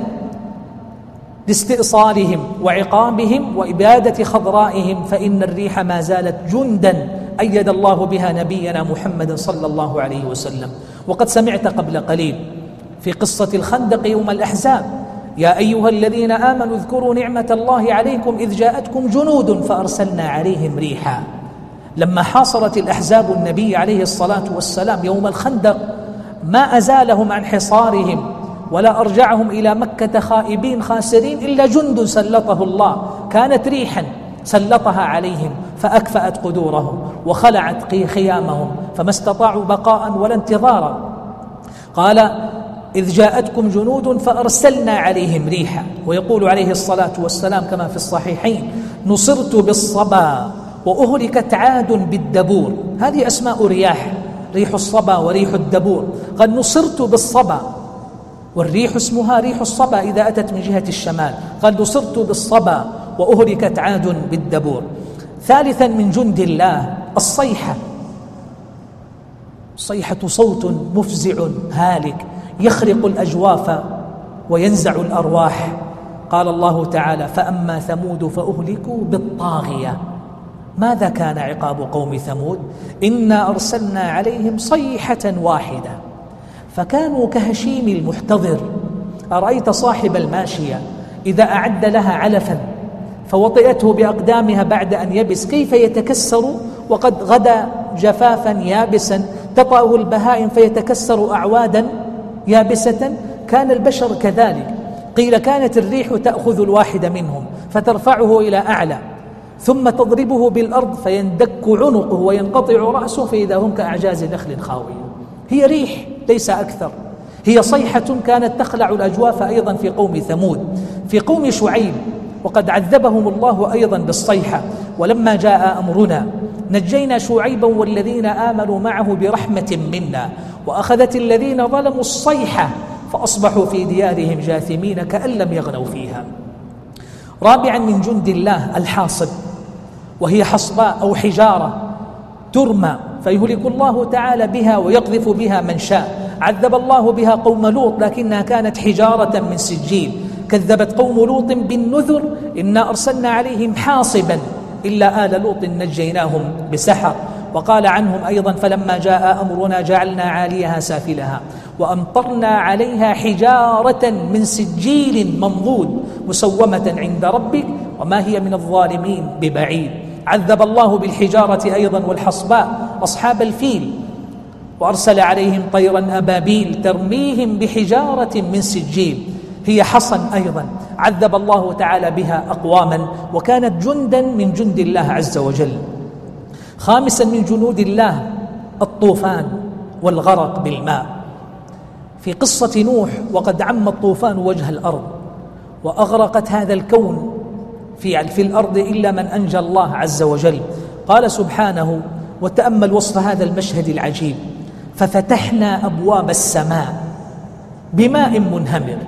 لاستئصالهم وعقابهم وإبادة خضرائهم، فإن الريح ما زالت جندا أيد الله بها نبينا محمد صلى الله عليه وسلم. وقد سمعت قبل قليل في قصة الخندق يوم الأحزاب: يا أيها الذين آمنوا اذكروا نعمة الله عليكم إذ جاءتكم جنود فأرسلنا عليهم ريحا. لما حاصرت الأحزاب النبي عليه الصلاة والسلام يوم الخندق ما أزالهم عن حصارهم ولا أرجعهم إلى مكة خائبين خاسرين إلا جند سلطه الله، كانت ريحا سلطها عليهم فأكفأت قدورهم وخلعت خيامهم فما استطاعوا بقاء ولا انتظارا. قال: إذ جاءتكم جنود فأرسلنا عليهم ريحا. ويقول عليه الصلاة والسلام كما في الصحيحين: نصرت بالصبا وأهلكت عاد بالدبور. هذه أسماء رياح، ريح الصبا وريح الدبور. قد نصرت بالصبا، والريح اسمها ريح الصبا إذا أتت من جهة الشمال. قد نصرت بالصبا وأهلكت عاد بالدبور. ثالثا من جند الله الصيحة. الصيحة صوت مفزع هالك يخرق الأجواف وينزع الأرواح. قال الله تعالى: فأما ثمود فأهلكوا بالطاغية. ماذا كان عقاب قوم ثمود؟ إنا أرسلنا عليهم صيحة واحدة فكانوا كهشيم المحتضر. أرأيت صاحب الماشية إذا أعد لها علفا فوطئته بأقدامها بعد أن يبس كيف يتكسر وقد غدا جفافا يابسا، تطأه البهائم فيتكسر أعوادا يابسة. كان البشر كذلك. قيل كانت الريح تأخذ الواحد منهم فترفعه إلى أعلى ثم تضربه بالأرض فيندك عنقه وينقطع رأسه فإذا هم كأعجاز نخل خاوية. هي ريح ليس أكثر. هي صيحة كانت تخلع الأجواف أيضا في قوم ثمود. في قوم شعيب وقد عذبهم الله أيضا بالصيحة: ولما جاء أمرنا نجينا شعيبا والذين آمنوا معه برحمة منا وأخذت الذين ظلموا الصيحة فأصبحوا في ديارهم جاثمين كأن لم يغنوا فيها. رابعا من جند الله الحاصب، وهي حصباء أو حجارة ترمى فيهلك الله تعالى بها ويقذف بها من شاء. عذب الله بها قوم لوط لكنها كانت حجارة من سجيل. كذبت قوم لوط بالنذر: إنا أرسلنا عليهم حاصبا إلا آل لوط نجيناهم بسحر. وقال عنهم أيضا فلما جاء أمرنا جعلنا عاليها سافلها وأمطرنا عليها حجارة من سجيل منضود مسومة عند ربك وما هي من الظالمين ببعيد. عذب الله بالحجارة أيضا والحصباء أصحاب الفيل وأرسل عليهم طيرا أبابيل ترميهم بحجارة من سجيل هي حصن أيضا عذب الله تعالى بها أقواما وكانت جندا من جند الله عز وجل. خامسا من جنود الله الطوفان والغرق بالماء. في قصة نوح وقد عم الطوفان وجه الأرض وأغرقت هذا الكون في, في الأرض إلا من أنجى الله عز وجل. قال سبحانه وتأمل وصف هذا المشهد العجيب ففتحنا أبواب السماء بماء منهمر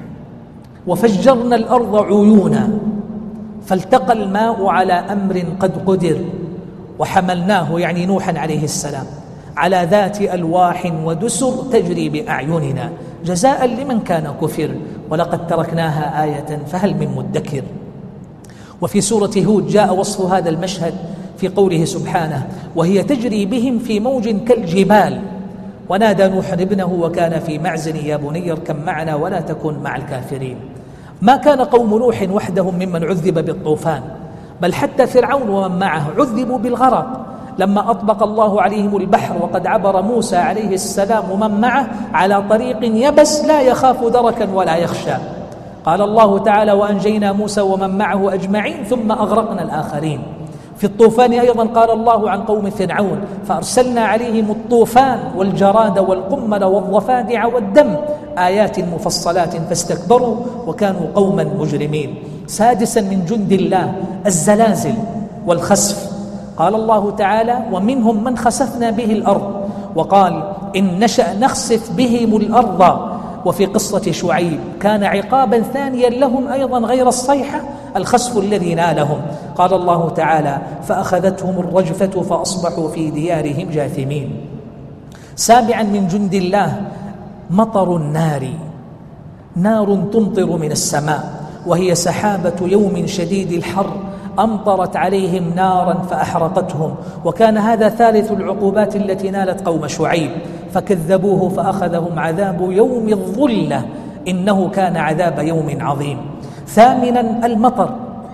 وفجرنا الأرض عيونا فالتقى الماء على أمر قد قدر وحملناه يعني نوحا عليه السلام على ذات ألواح ودسر تجري بأعيننا جزاء لمن كان كفر ولقد تركناها آية فهل من مدكر. وفي سورة هود جاء وصف هذا المشهد في قوله سبحانه وهي تجري بهم في موج كالجبال ونادى نوح ابنه وكان في معزل يا بني اركب معنا ولا تكن مع الكافرين. ما كان قوم نوح وحدهم ممن عذب بالطوفان بل حتى فرعون ومن معه عذبوا بالغرق لما أطبق الله عليهم البحر وقد عبر موسى عليه السلام ومن معه على طريق يبس لا يخاف دركا ولا يخشى. قال الله تعالى وأنجينا موسى ومن معه أجمعين ثم أغرقنا الآخرين. في الطوفان أيضا قال الله عن قوم فرعون فأرسلنا عليهم الطوفان والجراد والقمل والضفادع والدم آيات مفصلات فاستكبروا وكانوا قوما مجرمين. سادسا من جند الله الزلازل والخسف. قال الله تعالى ومنهم من خسفنا به الأرض وقال إن نشأ نخسف بهم الأرض. وفي قصة شعيب كان عقابا ثانيا لهم أيضا غير الصيحة الخسف الذي نالهم. قال الله تعالى فأخذتهم الرجفة فأصبحوا في ديارهم جاثمين. سابعا من جند الله مطر النار. نار تمطر من السماء وهي سحابة يوم شديد الحر أمطرت عليهم نارا فأحرقتهم وكان هذا ثالث العقوبات التي نالت قوم شعيب فكذبوه فأخذهم عذاب يوم الظلة إنه كان عذاب يوم عظيم. ثامنا المطر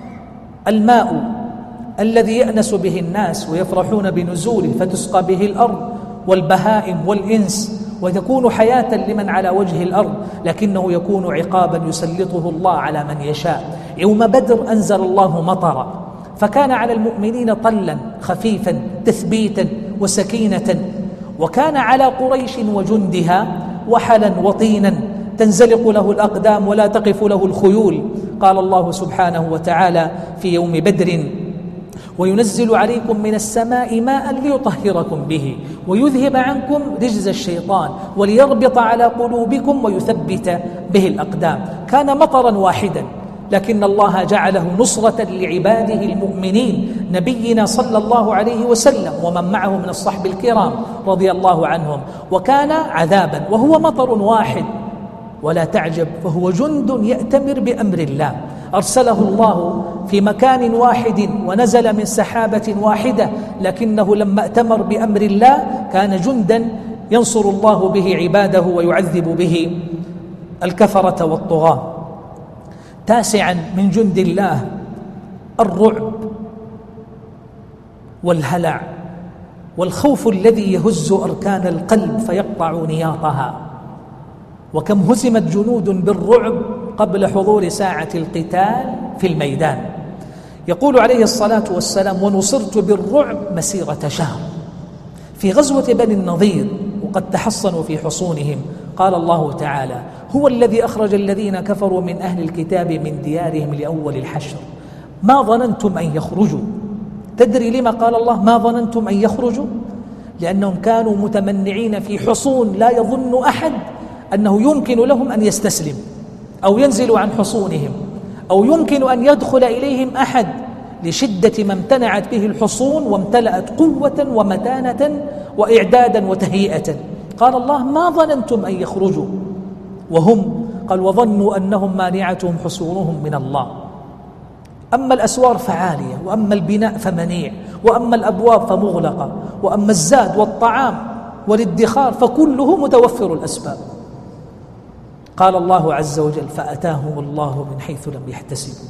الماء الذي يأنس به الناس ويفرحون بنزوله فتسقى به الأرض والبهائم والإنس وتكون حياة لمن على وجه الأرض لكنه يكون عقابا يسلطه الله على من يشاء. يوم بدر أنزل الله مطرا فكان على المؤمنين طلا خفيفا تثبيتا وسكينة وكان على قريش وجندها وحلا وطينا تنزلق له الأقدام ولا تقف له الخيول. قال الله سبحانه وتعالى في يوم بدر وينزل عليكم من السماء ماء ليطهركم به ويذهب عنكم رجز الشيطان وليربط على قلوبكم ويثبت به الأقدام. كان مطرا واحدا لكن الله جعله نصرة لعباده المؤمنين نبينا صلى الله عليه وسلم ومن معه من الصحب الكرام رضي الله عنهم وكان عذابا وهو مطر واحد ولا تعجب فهو جند يأتمر بأمر الله. أرسله الله في مكان واحد ونزل من سحابة واحدة لكنه لما ائتمر بأمر الله كان جندا ينصر الله به عباده ويعذب به الكفرة والطغاة. تاسعا من جند الله الرعب والهلع والخوف الذي يهز أركان القلب فيقطع نياطها. وكم هزمت جنود بالرعب قبل حضور ساعة القتال في الميدان. يقول عليه الصلاة والسلام ونصرت بالرعب مسيرة شهر. في غزوة بني النضير وقد تحصنوا في حصونهم قال الله تعالى هو الذي أخرج الذين كفروا من أهل الكتاب من ديارهم لأول الحشر ما ظننتم أن يخرجوا. تدري لما قال الله ما ظننتم أن يخرجوا؟ لأنهم كانوا متمنعين في حصون لا يظن أحد أنه يمكن لهم أن يستسلم أو ينزلوا عن حصونهم أو يمكن أن يدخل إليهم أحد لشدة ما امتنعت به الحصون وامتلأت قوة ومتانة وإعدادا وتهيئة. قال الله ما ظننتم أن يخرجوا وهم قال وظنوا أنهم مانعتهم حصونهم من الله. أما الأسوار فعالية، وأما البناء فمنيع، وأما الأبواب فمغلقة، وأما الزاد والطعام والادخار فكله متوفر الأسباب. قال الله عز وجل: فأتاهم الله من حيث لم يحتسبوا،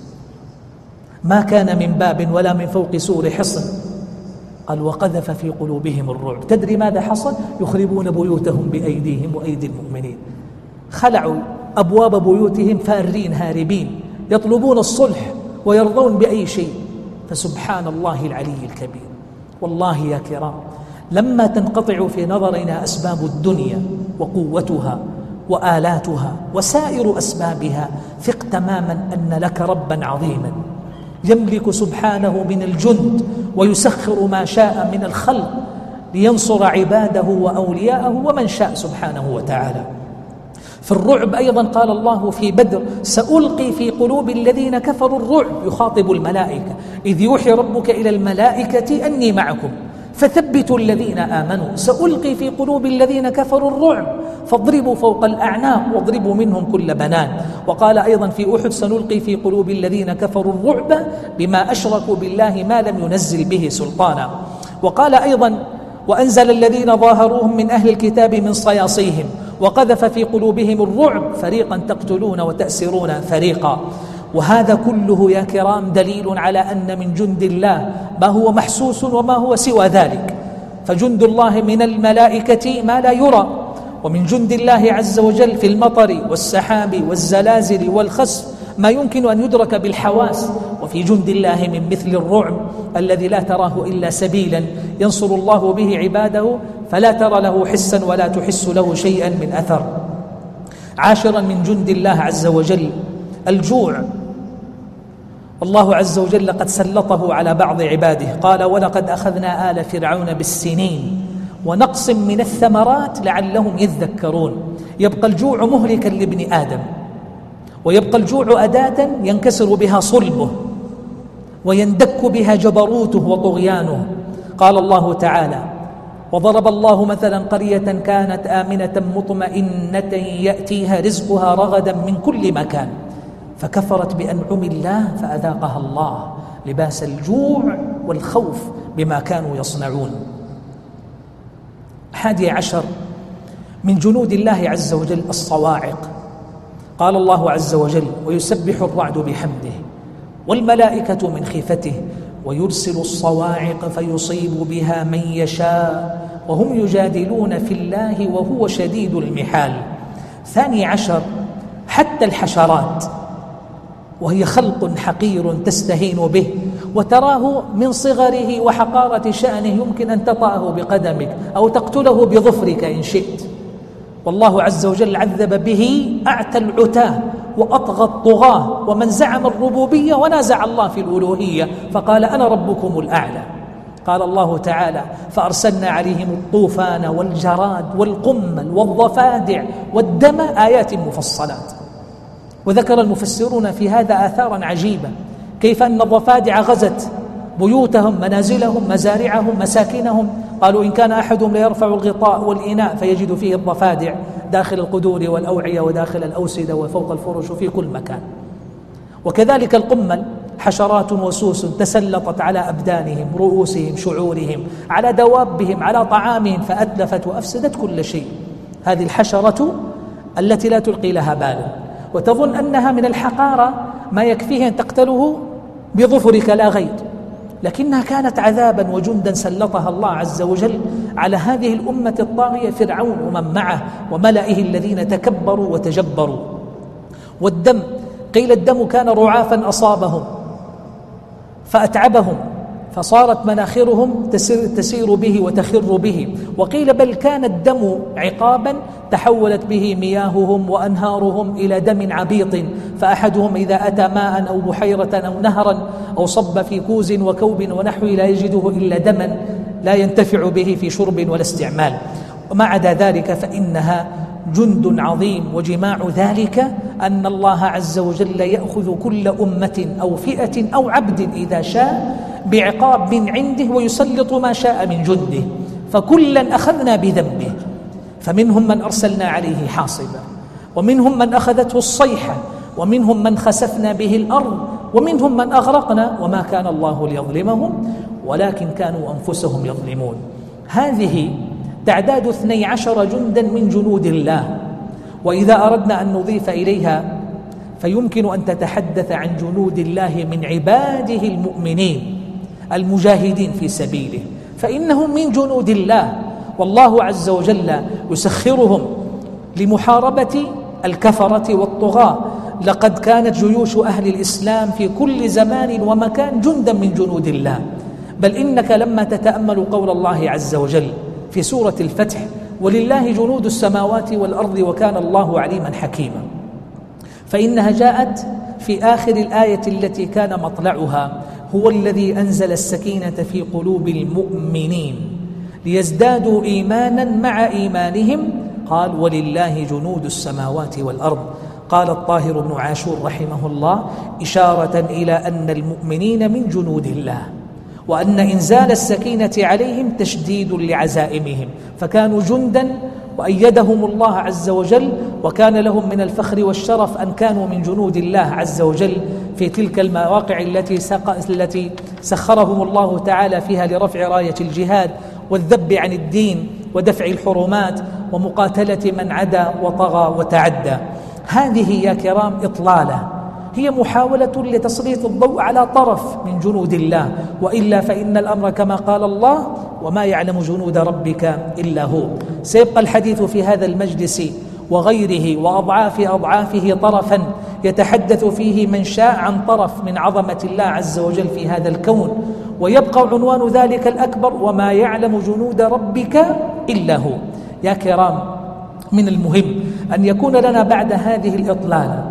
ما كان من باب ولا من فوق سور حصن. قال: وقذف في قلوبهم الرعب. تدري ماذا حصل؟ يخربون بيوتهم بأيديهم وأيدي المؤمنين. خلعوا أبواب بيوتهم فارين هاربين، يطلبون الصلح ويرضون بأي شيء. فسبحان الله العلي الكبير. والله يا كرام، لما تنقطع في نظرنا أسباب الدنيا وقوتها وآلاتها وسائر أسبابها، ثق تماما أن لك ربا عظيما يملك سبحانه من الجند ويسخر ما شاء من الخلق لينصر عباده وأولياءه ومن شاء سبحانه وتعالى. في الرعب أيضا قال الله في بدر: سألقي في قلوب الذين كفروا الرعب. يخاطب الملائكة: إذ يوحي ربك إلى الملائكة أني معكم فثبتوا الذين آمنوا. سألقي في قلوب الذين كفروا الرعب فاضربوا فوق الأعناق واضربوا منهم كل بنان. وقال أيضا في أحد: سنلقي في قلوب الذين كفروا الرعب بما أشركوا بالله ما لم ينزل به سلطانا. وقال أيضا: وأنزل الذين ظاهروهم من أهل الكتاب من صياصيهم وقذف في قلوبهم الرعب فريقا تقتلون وتأسرون فريقا. وهذا كله يا كرام دليل على أن من جند الله ما هو محسوس وما هو سوى ذلك. فجند الله من الملائكة ما لا يرى، ومن جند الله عز وجل في المطر والسحاب والزلازل والخسف ما يمكن أن يدرك بالحواس. وفي جند الله من مثل الرعب الذي لا تراه إلا سبيلا ينصر الله به عباده، فلا ترى له حسا ولا تحس له شيئا من أثر. عاشرا من جند الله عز وجل الجوع. الله عز وجل قد سلطه على بعض عباده. قال: ولقد أخذنا آل فرعون بالسنين ونقص من الثمرات لعلهم يذكرون. يبقى الجوع مهلكا لابن آدم، ويبقى الجوع أداة ينكسر بها صلبه ويندك بها جبروته وطغيانه. قال الله تعالى: وضرب الله مثلا قرية كانت آمنة مطمئنة يأتيها رزقها رغدا من كل مكان فكفرت بأنعم الله فأذاقها الله لباس الجوع والخوف بما كانوا يصنعون. حادي عشر من جنود الله عز وجل الصواعق. قال الله عز وجل: ويسبح الرعد بحمده والملائكة من خيفته ويرسل الصواعق فيصيب بها من يشاء وهم يجادلون في الله وهو شديد المحال. ثاني عشر حتى الحشرات، وهي خلق حقير تستهين به وتراه من صغره وحقارة شأنه يمكن أن تطأه بقدمك أو تقتله بظفرك إن شئت. والله عز وجل عذب به أعتى العتاه وأطغى الطغاة ومن زعم الربوبية ونازع الله في الألوهية فقال: أنا ربكم الأعلى. قال الله تعالى: فأرسلنا عليهم الطوفان والجراد والقمل والضفادع والدم آيات مفصلات. وذكر المفسرون في هذا آثارا عجيبة، كيف أن الضفادع غزت بيوتهم منازلهم مزارعهم مساكنهم. قالوا: إن كان أحدهم ليرفع الغطاء والإناء فيجد فيه الضفادع داخل القدور والأوعية وداخل الأوسدة وفوق الفرش وفي كل مكان. وكذلك القمل حشرات وسوس تسلطت على أبدانهم رؤوسهم شعورهم على دوابهم على طعامهم فأتلفت وأفسدت كل شيء. هذه الحشرة التي لا تلقي لها بالا وتظن أنها من الحقارة ما يكفيه أن تقتله بظفرك لا غير، لكنها كانت عذابا وجندا سلطها الله عز وجل على هذه الأمة الطاغية فرعون ومن معه وملئه الذين تكبروا وتجبروا. والدم، قيل الدم كان رعافا أصابهم فأتعبهم فصارت مناخرهم تسير, تسير به وتخر به. وقيل بل كان الدم عقابا تحولت به مياههم وأنهارهم إلى دم عبيط، فأحدهم إذا أتى ماء أو بحيرة أو نهرا أو صب في كوز وكوب ونحوه لا يجده إلا دما لا ينتفع به في شرب ولا استعمال. وما عدا ذلك فإنها جند عظيم. وجماع ذلك أن الله عز وجل يأخذ كل أمة أو فئة أو عبد إذا شاء بعقاب من عنده ويسلط ما شاء من جنده، فكلا أخذنا بذنبه، فمنهم من أرسلنا عليه حاصبا ومنهم من أخذته الصيحة ومنهم من خسفنا به الأرض ومنهم من أغرقنا وما كان الله ليظلمهم ولكن كانوا أنفسهم يظلمون. هذه تعداد اثني عشر جندا من جنود الله، وإذا أردنا أن نضيف إليها فيمكن أن تتحدث عن جنود الله من عباده المؤمنين المجاهدين في سبيله، فإنهم من جنود الله، والله عز وجل يسخرهم لمحاربة الكفرة والطغاة. لقد كانت جيوش أهل الإسلام في كل زمان ومكان جندا من جنود الله. بل إنك لما تتأمل قول الله عز وجل في سورة الفتح: ولله جنود السماوات والأرض وكان الله عليما حكيما، فإنها جاءت في آخر الآية التي كان مطلعها: هو الذي أنزل السكينة في قلوب المؤمنين ليزدادوا إيمانا مع إيمانهم، قال: ولله جنود السماوات والأرض. قال الطاهر بن عاشور رحمه الله إشارة إلى أن المؤمنين من جنود الله، وأن إنزال السكينة عليهم تشديد لعزائمهم، فكانوا جندا وأيدهم الله عز وجل، وكان لهم من الفخر والشرف أن كانوا من جنود الله عز وجل في تلك المواقع التي التي سخرهم الله تعالى فيها لرفع راية الجهاد والذب عن الدين ودفع الحرمات ومقاتلة من عدا وطغى وتعدى. هذه يا كرام إطلالة، هي محاولة لتسليط الضوء على طرف من جنود الله، وإلا فإن الأمر كما قال الله: وما يعلم جنود ربك إلا هو. سيبقى الحديث في هذا المجلس وغيره وأضعاف أضعافه طرفا يتحدث فيه من شاء عن طرف من عظمة الله عز وجل في هذا الكون، ويبقى عنوان ذلك الأكبر: وما يعلم جنود ربك إلا هو. يا كرام، من المهم أن يكون لنا بعد هذه الإطلالة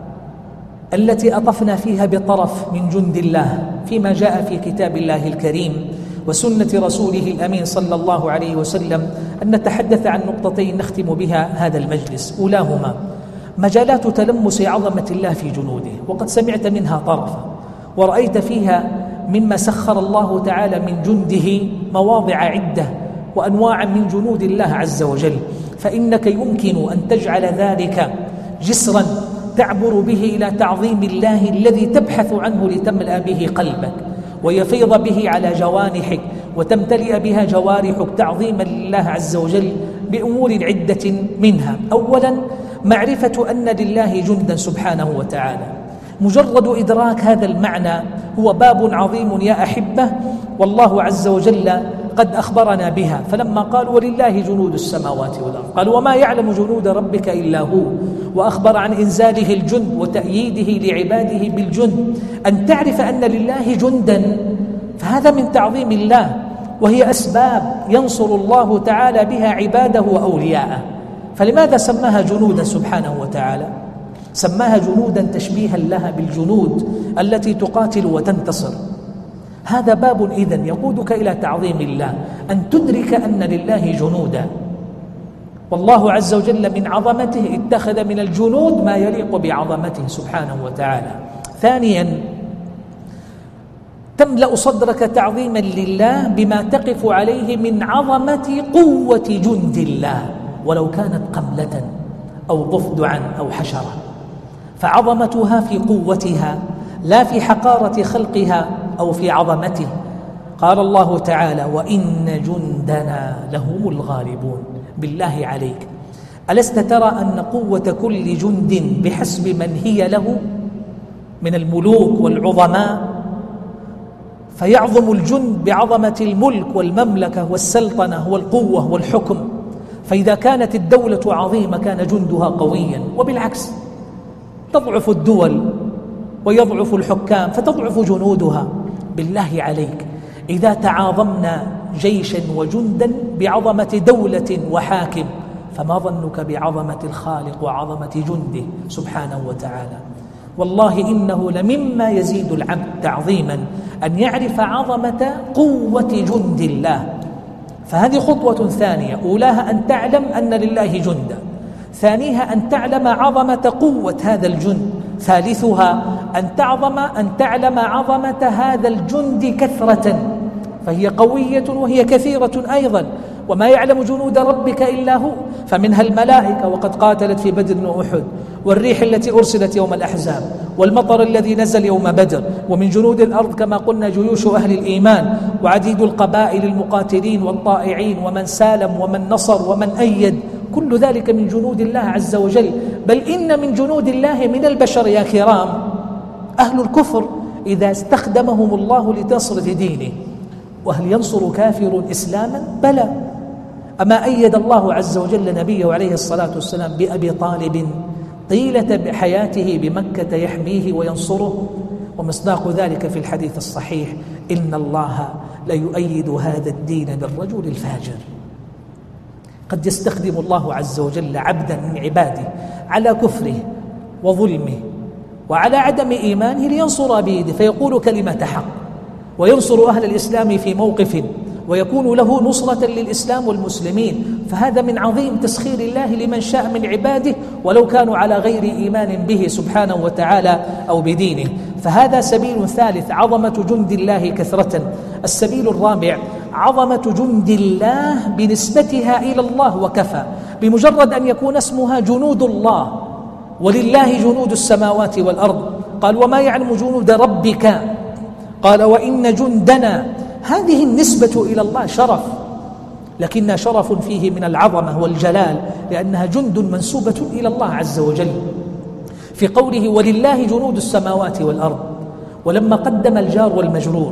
التي أطفنا فيها بطرف من جند الله فيما جاء في كتاب الله الكريم وسنة رسوله الأمين صلى الله عليه وسلم، أن نتحدث عن نقطتين نختم بها هذا المجلس. أولاهما مجالات تلمس عظمة الله في جنوده، وقد سمعت منها طرفا ورأيت فيها مما سخر الله تعالى من جنده مواضع عدة وأنواع من جنود الله عز وجل، فإنك يمكن أن تجعل ذلك جسرا تعبر به إلى تعظيم الله الذي تبحث عنه لتملأ به قلبك ويفيض به على جوانحك وتمتلئ بها جوارحك تعظيما لله عز وجل بأمور عدة منها. أولا، معرفة أن لله جندا سبحانه وتعالى. مجرد إدراك هذا المعنى هو باب عظيم يا أحبة، والله عز وجل قد أخبرنا بها، فلما قال: ولله جنود السماوات والأرض، قال: وما يعلم جنود ربك إلا هو، وأخبر عن إنزاله الجند وتأييده لعباده بالجند. أن تعرف أن لله جندا فهذا من تعظيم الله، وهي أسباب ينصر الله تعالى بها عباده وأولياءه. فلماذا سماها جنودا سبحانه وتعالى؟ سماها جنودا تشبيها لها بالجنود التي تقاتل وتنتصر. هذا باب إذن يقودك إلى تعظيم الله، أن تدرك أن لله جنودا، والله عز وجل من عظمته اتخذ من الجنود ما يليق بعظمته سبحانه وتعالى. ثانيا، تملأ صدرك تعظيما لله بما تقف عليه من عظمة قوة جند الله، ولو كانت قملة أو ضفدعا أو حشرة، فعظمتها في قوتها لا في حقارة خلقها أو في عظمته. قال الله تعالى: وإن جندنا لهم الغالبون. بالله عليك، ألست ترى أن قوة كل جند بحسب من هي له من الملوك والعظماء؟ فيعظم الجند بعظمة الملك والمملكة والسلطنة والقوة والحكم، فإذا كانت الدولة عظيمة كان جندها قويا، وبالعكس تضعف الدول ويضعف الحكام فتضعف جنودها. بالله عليك، إذا تعاظمنا جيشا وجندا بعظمة دولة وحاكم، فما ظنك بعظمة الخالق وعظمة جنده سبحانه وتعالى؟ والله إنه لمما يزيد العبد تعظيما أن يعرف عظمة قوة جند الله. فهذه خطوة ثانية، أولاها أن تعلم أن لله جندا، ثانيها أن تعلم عظمة قوة هذا الجند، ثالثها أن تعظم أن تعلم عظمة هذا الجند كثرة، فهي قوية وهي كثيرة أيضا، وما يعلم جنود ربك إلا هو، فمنها الملائكة وقد قاتلت في بدر وأحد، والريح التي أرسلت يوم الأحزاب، والمطر الذي نزل يوم بدر، ومن جنود الأرض كما قلنا جيوش أهل الإيمان، وعديد القبائل المقاتلين والطائعين، ومن سالم ومن نصر ومن أيد، كل ذلك من جنود الله عز وجل. بل إن من جنود الله من البشر يا كرام أهل الكفر إذا استخدمهم الله لنصرة دينه. وهل ينصر كافر إسلاما؟ بلى. أما أيد الله عز وجل نبيه عليه الصلاة والسلام بأبي طالب طيلة حياته بمكة يحميه وينصره؟ ومصداق ذلك في الحديث الصحيح: إن الله ليؤيد هذا الدين بالرجل الفاجر. قد يستخدم الله عز وجل عبدا من عباده على كفره وظلمه وعلى عدم إيمانه لينصر بيده فيقول كلمة حق وينصر أهل الإسلام في موقف ويكون له نصرة للإسلام والمسلمين. فهذا من عظيم تسخير الله لمن شاء من عباده ولو كانوا على غير إيمان به سبحانه وتعالى أو بدينه. فهذا سبيل ثالث: عظمة جند الله كثرة. السبيل الرابع: عظمة جند الله بنسبتها إلى الله وكفى، بمجرد أن يكون اسمها جنود الله، ولله جنود السماوات والأرض. قال: وما يعلم جنود ربك؟ قال: وإن جندنا. هذه النسبة إلى الله شرف، لكنها شرف فيه من العظمة والجلال، لأنها جند منسوبة إلى الله عز وجل. في قوله: ولله جنود السماوات والأرض، ولما قدم الجار والمجرور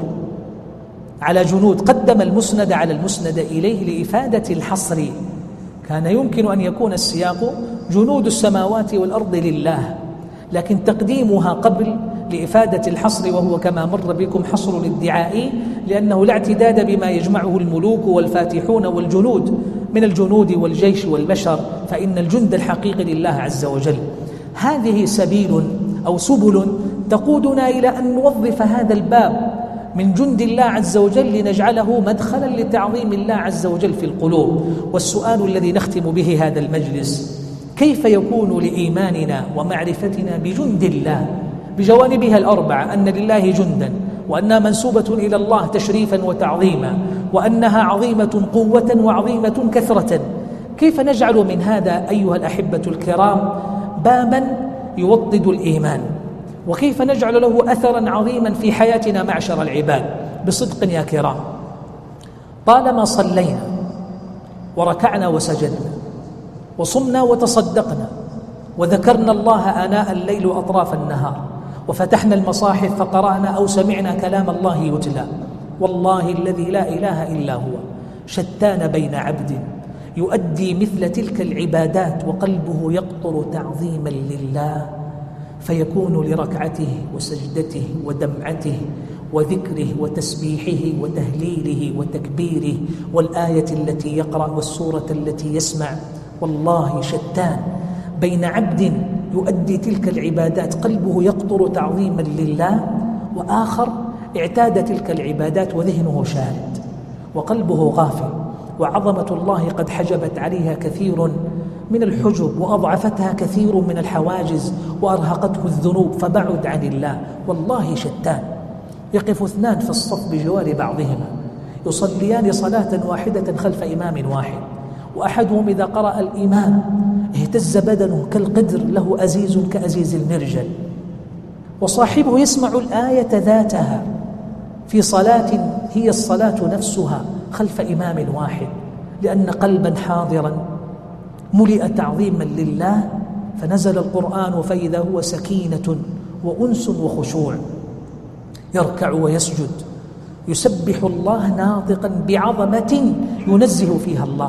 على جنود قدم المسند على المسند إليه لإفادة الحصر. كان يمكن أن يكون السياق جنود السماوات والأرض لله، لكن تقديمها قبل لإفادة الحصر، وهو كما مر بكم حصر الادعاء، لأنه لا اعتداد بما يجمعه الملوك والفاتحون والجنود من الجنود والجيش والبشر، فإن الجند الحقيقي لله عز وجل. هذه سبيل أو سبل تقودنا إلى أن نوظف هذا الباب من جند الله عز وجل لنجعله مدخلا لتعظيم الله عز وجل في القلوب. والسؤال الذي نختم به هذا المجلس: كيف يكون لإيماننا ومعرفتنا بجند الله بجوانبها الأربعة، أن لله جندا، وأنها منسوبة إلى الله تشريفا وتعظيما، وأنها عظيمة قوة وعظيمة كثرة، كيف نجعل من هذا أيها الأحبة الكرام بابا يوطد الإيمان؟ وكيف نجعل له أثرا عظيما في حياتنا معشر العباد؟ بصدق يا كرام، طالما صلينا وركعنا وسجدنا وصمنا وتصدقنا وذكرنا الله آناء الليل وأطراف النهار وفتحنا المصاحف فقرأنا أو سمعنا كلام الله يتلى، والله الذي لا إله إلا هو شتان بين عبد يؤدي مثل تلك العبادات وقلبه يقطر تعظيما لله، فيكون لركعته وسجدته ودمعته وذكره وتسبيحه وتهليله وتكبيره والآية التي يقرأ والسورة التي يسمع، والله شتان بين عبد يؤدي تلك العبادات قلبه يقطر تعظيما لله، وآخر اعتاد تلك العبادات وذهنه شارد وقلبه غافل، وعظمة الله قد حجبت عليها كثير من الحجب وأضعفتها كثير من الحواجز وأرهقته الذنوب فبعد عن الله. والله شتان. يقف اثنان في الصف بجوار بعضهما يصليان صلاة واحدة خلف إمام واحد، وأحدهم إذا قرأ الإمام اهتز بدنه كالقدر له أزيز كأزيز المرجل، وصاحبه يسمع الآية ذاتها في صلاة هي الصلاة نفسها خلف إمام واحد، لأن قلبا حاضرا ملئ تعظيما لله فنزل القرآن فإذا هو سكينة وأنس وخشوع، يركع ويسجد يسبح الله ناطقا بعظمة ينزه فيها الله،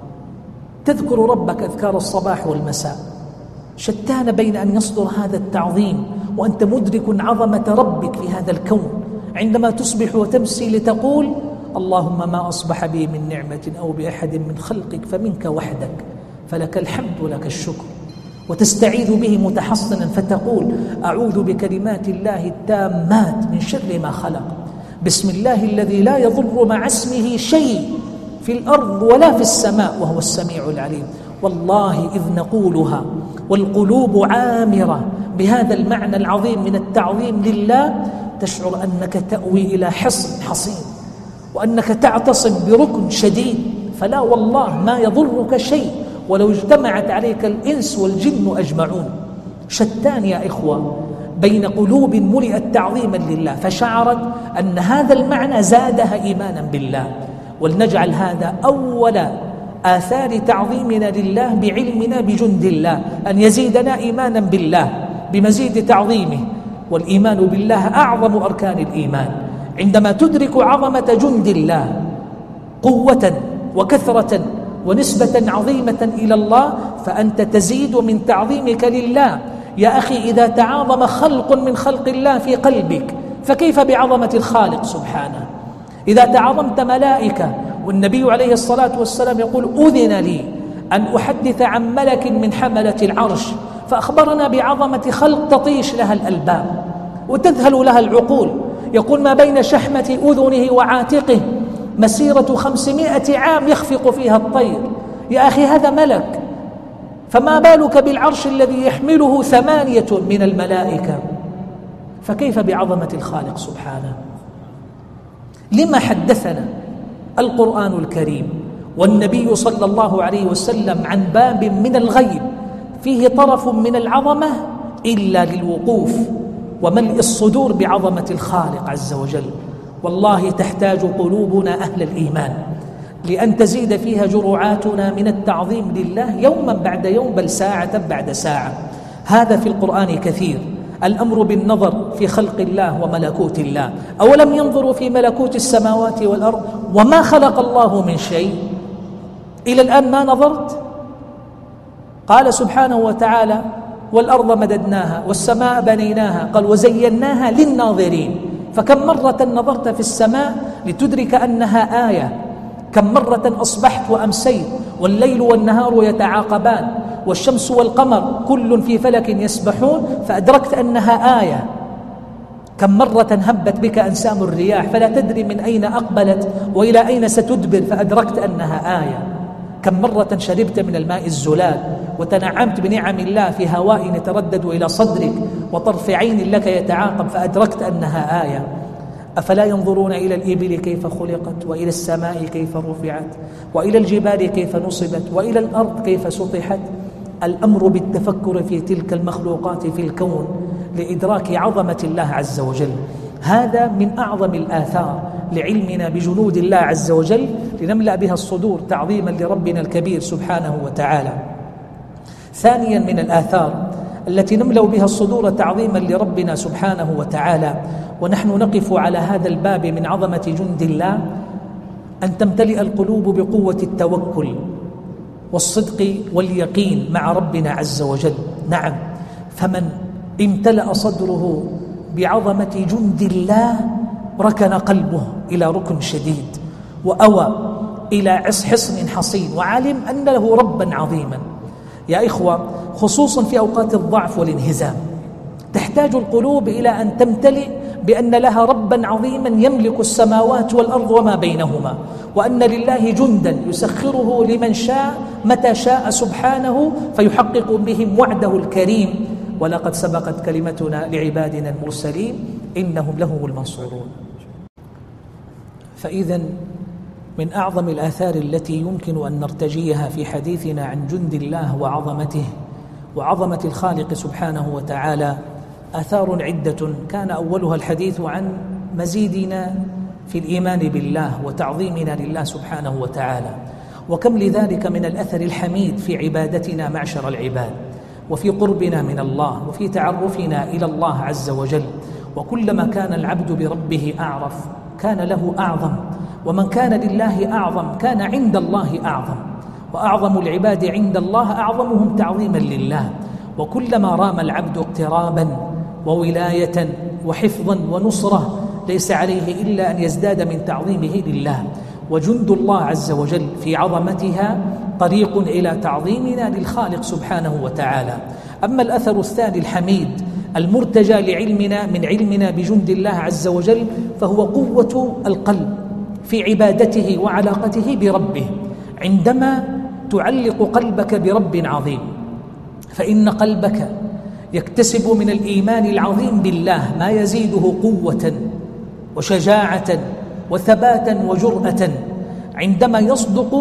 تذكر ربك أذكار الصباح والمساء. شتان بين أن يصدر هذا التعظيم وأنت مدرك عظمة ربك في هذا الكون عندما تصبح وتمسي لتقول: اللهم ما أصبح بي من نعمة أو بأحد من خلقك فمنك وحدك، فلك الحمد ولك الشكر، وتستعيذ به متحصنا فتقول: أعوذ بكلمات الله التامات من شر ما خلق، بسم الله الذي لا يضر مع اسمه شيء في الأرض ولا في السماء وهو السميع العليم. والله إذ نقولها والقلوب عامرة بهذا المعنى العظيم من التعظيم لله تشعر أنك تأوي إلى حصن حصين، وأنك تعتصم بركن شديد فلا والله ما يضرك شيء ولو اجتمعت عليك الإنس والجن أجمعون. شتان يا إخوة بين قلوب ملئت تعظيما لله فشعرت أن هذا المعنى زادها إيمانا بالله. ولنجعل هذا أول آثار تعظيمنا لله بعلمنا بجند الله، أن يزيدنا إيمانا بالله بمزيد تعظيمه. والإيمان بالله أعظم أركان الإيمان. عندما تدرك عظمة جند الله قوة وكثرة ونسبة عظيمة إلى الله فأنت تزيد من تعظيمك لله. يا أخي إذا تعاظم خلق من خلق الله في قلبك فكيف بعظمة الخالق سبحانه؟ إذا تعظمت ملائكة، والنبي عليه الصلاة والسلام يقول أذن لي أن أحدث عن ملك من حملة العرش، فأخبرنا بعظمة خلق تطيش لها الألباب وتذهل لها العقول. يقول ما بين شحمة أذنه وعاتقه مسيرة خمسمائة عام يخفق فيها الطير. يا أخي هذا ملك، فما بالك بالعرش الذي يحمله ثمانية من الملائكة؟ فكيف بعظمة الخالق سبحانه؟ لما حدثنا القرآن الكريم والنبي صلى الله عليه وسلم عن باب من الغيب فيه طرف من العظمة إلا للوقوف وملء الصدور بعظمة الخالق عز وجل. والله تحتاج قلوبنا أهل الإيمان لأن تزيد فيها جرعاتنا من التعظيم لله يوما بعد يوم، بل ساعة بعد ساعة. هذا في القرآن كثير، الأمر بالنظر في خلق الله وملكوت الله. أولم ينظروا في ملكوت السماوات والأرض وما خلق الله من شيء؟ إلى الآن ما نظرت؟ قال سبحانه وتعالى والأرض مددناها والسماء بنيناها، قال وزيناها للناظرين. فكم مرة نظرت في السماء لتدرك أنها آية؟ كم مرة أصبحت وأمسيت والليل والنهار يتعاقبان والشمس والقمر كل في فلك يسبحون فأدركت أنها آية؟ كم مرة هبت بك أنسام الرياح فلا تدري من أين أقبلت وإلى أين ستدبر فأدركت أنها آية؟ كم مرة شربت من الماء الزلال وتنعمت بنعم الله في هواء يتردد إلى صدرك وطرف عين لك يتعاقب فأدركت أنها آية؟ أفلا ينظرون إلى الإبل كيف خلقت وإلى السماء كيف رفعت وإلى الجبال كيف نصبت وإلى الأرض كيف سطحت؟ الأمر بالتفكر في تلك المخلوقات في الكون لإدراك عظمة الله عز وجل. هذا من أعظم الآثار لعلمنا بجنود الله عز وجل لنملأ بها الصدور تعظيما لربنا الكبير سبحانه وتعالى. ثانيا من الآثار التي نملأ بها الصدور تعظيما لربنا سبحانه وتعالى ونحن نقف على هذا الباب من عظمة جند الله أن تمتلئ القلوب بقوة التوكل والصدق واليقين مع ربنا عز وجل. نعم، فمن امتلأ صدره بعظمة جند الله ركن قلبه إلى ركن شديد وأوى إلى حصن حصين وعلم أن له ربا عظيما. يا إخوة، خصوصا في أوقات الضعف والانهزام تحتاج القلوب إلى أن تمتلئ بأن لها ربا عظيما يملك السماوات والأرض وما بينهما، وأن لله جندا يسخره لمن شاء متى شاء سبحانه فيحقق بهم وعده الكريم. ولقد سبقت كلمتنا لعبادنا المرسلين إنهم لهم المنصورون. فإذا من أعظم الآثار التي يمكن أن نرتجيها في حديثنا عن جند الله وعظمته وعظمة الخالق سبحانه وتعالى آثار عدة، كان أولها الحديث عن مزيدنا في الإيمان بالله وتعظيمنا لله سبحانه وتعالى. وكم لذلك من الأثر الحميد في عبادتنا معشر العباد وفي قربنا من الله وفي تعرفنا إلى الله عز وجل. وكلما كان العبد بربه أعرف كان له أعظم، ومن كان لله أعظم كان عند الله أعظم، وأعظم العباد عند الله أعظمهم تعظيما لله. وكلما رام العبد اقترابا وولاية وحفظا ونصرة ليس عليه إلا أن يزداد من تعظيمه لله. وجند الله عز وجل في عظمتها طريق إلى تعظيمنا للخالق سبحانه وتعالى. أما الأثر الثاني الحميد المرتجى لعلمنا من علمنا بجند الله عز وجل فهو قوة القلب في عبادته وعلاقته بربه. عندما تعلق قلبك برب عظيم فإن قلبك يكتسب من الإيمان العظيم بالله ما يزيده قوة وشجاعة وثباتا وجرأة. عندما يصدق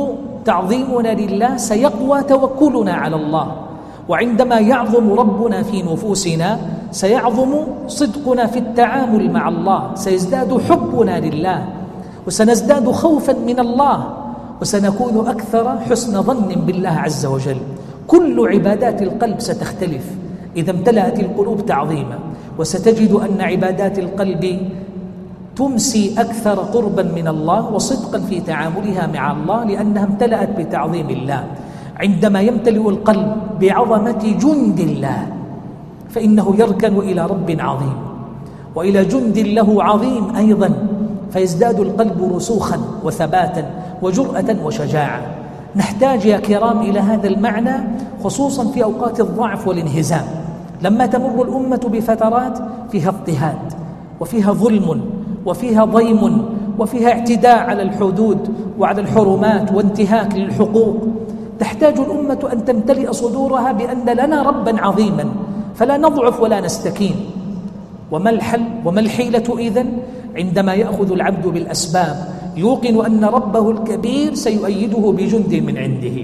تعظيمنا لله سيقوى توكلنا على الله، وعندما يعظم ربنا في نفوسنا سيعظم صدقنا في التعامل مع الله، سيزداد حبنا لله، وسنزداد خوفا من الله، وسنكون أكثر حسن ظن بالله عز وجل. كل عبادات القلب ستختلف إذا امتلأت القلوب تعظيما، وستجد أن عبادات القلب تمسي أكثر قربا من الله وصدقا في تعاملها مع الله، لأنها امتلأت بتعظيم الله. عندما يمتلئ القلب بعظمة جند الله فإنه يركن إلى رب عظيم وإلى جند له عظيم أيضا، فيزداد القلب رسوخا وثباتا وجرأة وشجاعة. نحتاج يا كرام إلى هذا المعنى خصوصا في أوقات الضعف والانهزام، لما تمر الأمة بفترات فيها اضطهاد وفيها ظلم وفيها ضيم وفيها اعتداء على الحدود وعلى الحرمات وانتهاك للحقوق. تحتاج الأمة أن تمتلئ صدورها بأن لنا ربا عظيما، فلا نضعف ولا نستكين. وما الحل وما الحيلة إذن؟ عندما يأخذ العبد بالأسباب يوقن أن ربه الكبير سيؤيده بجند من عنده.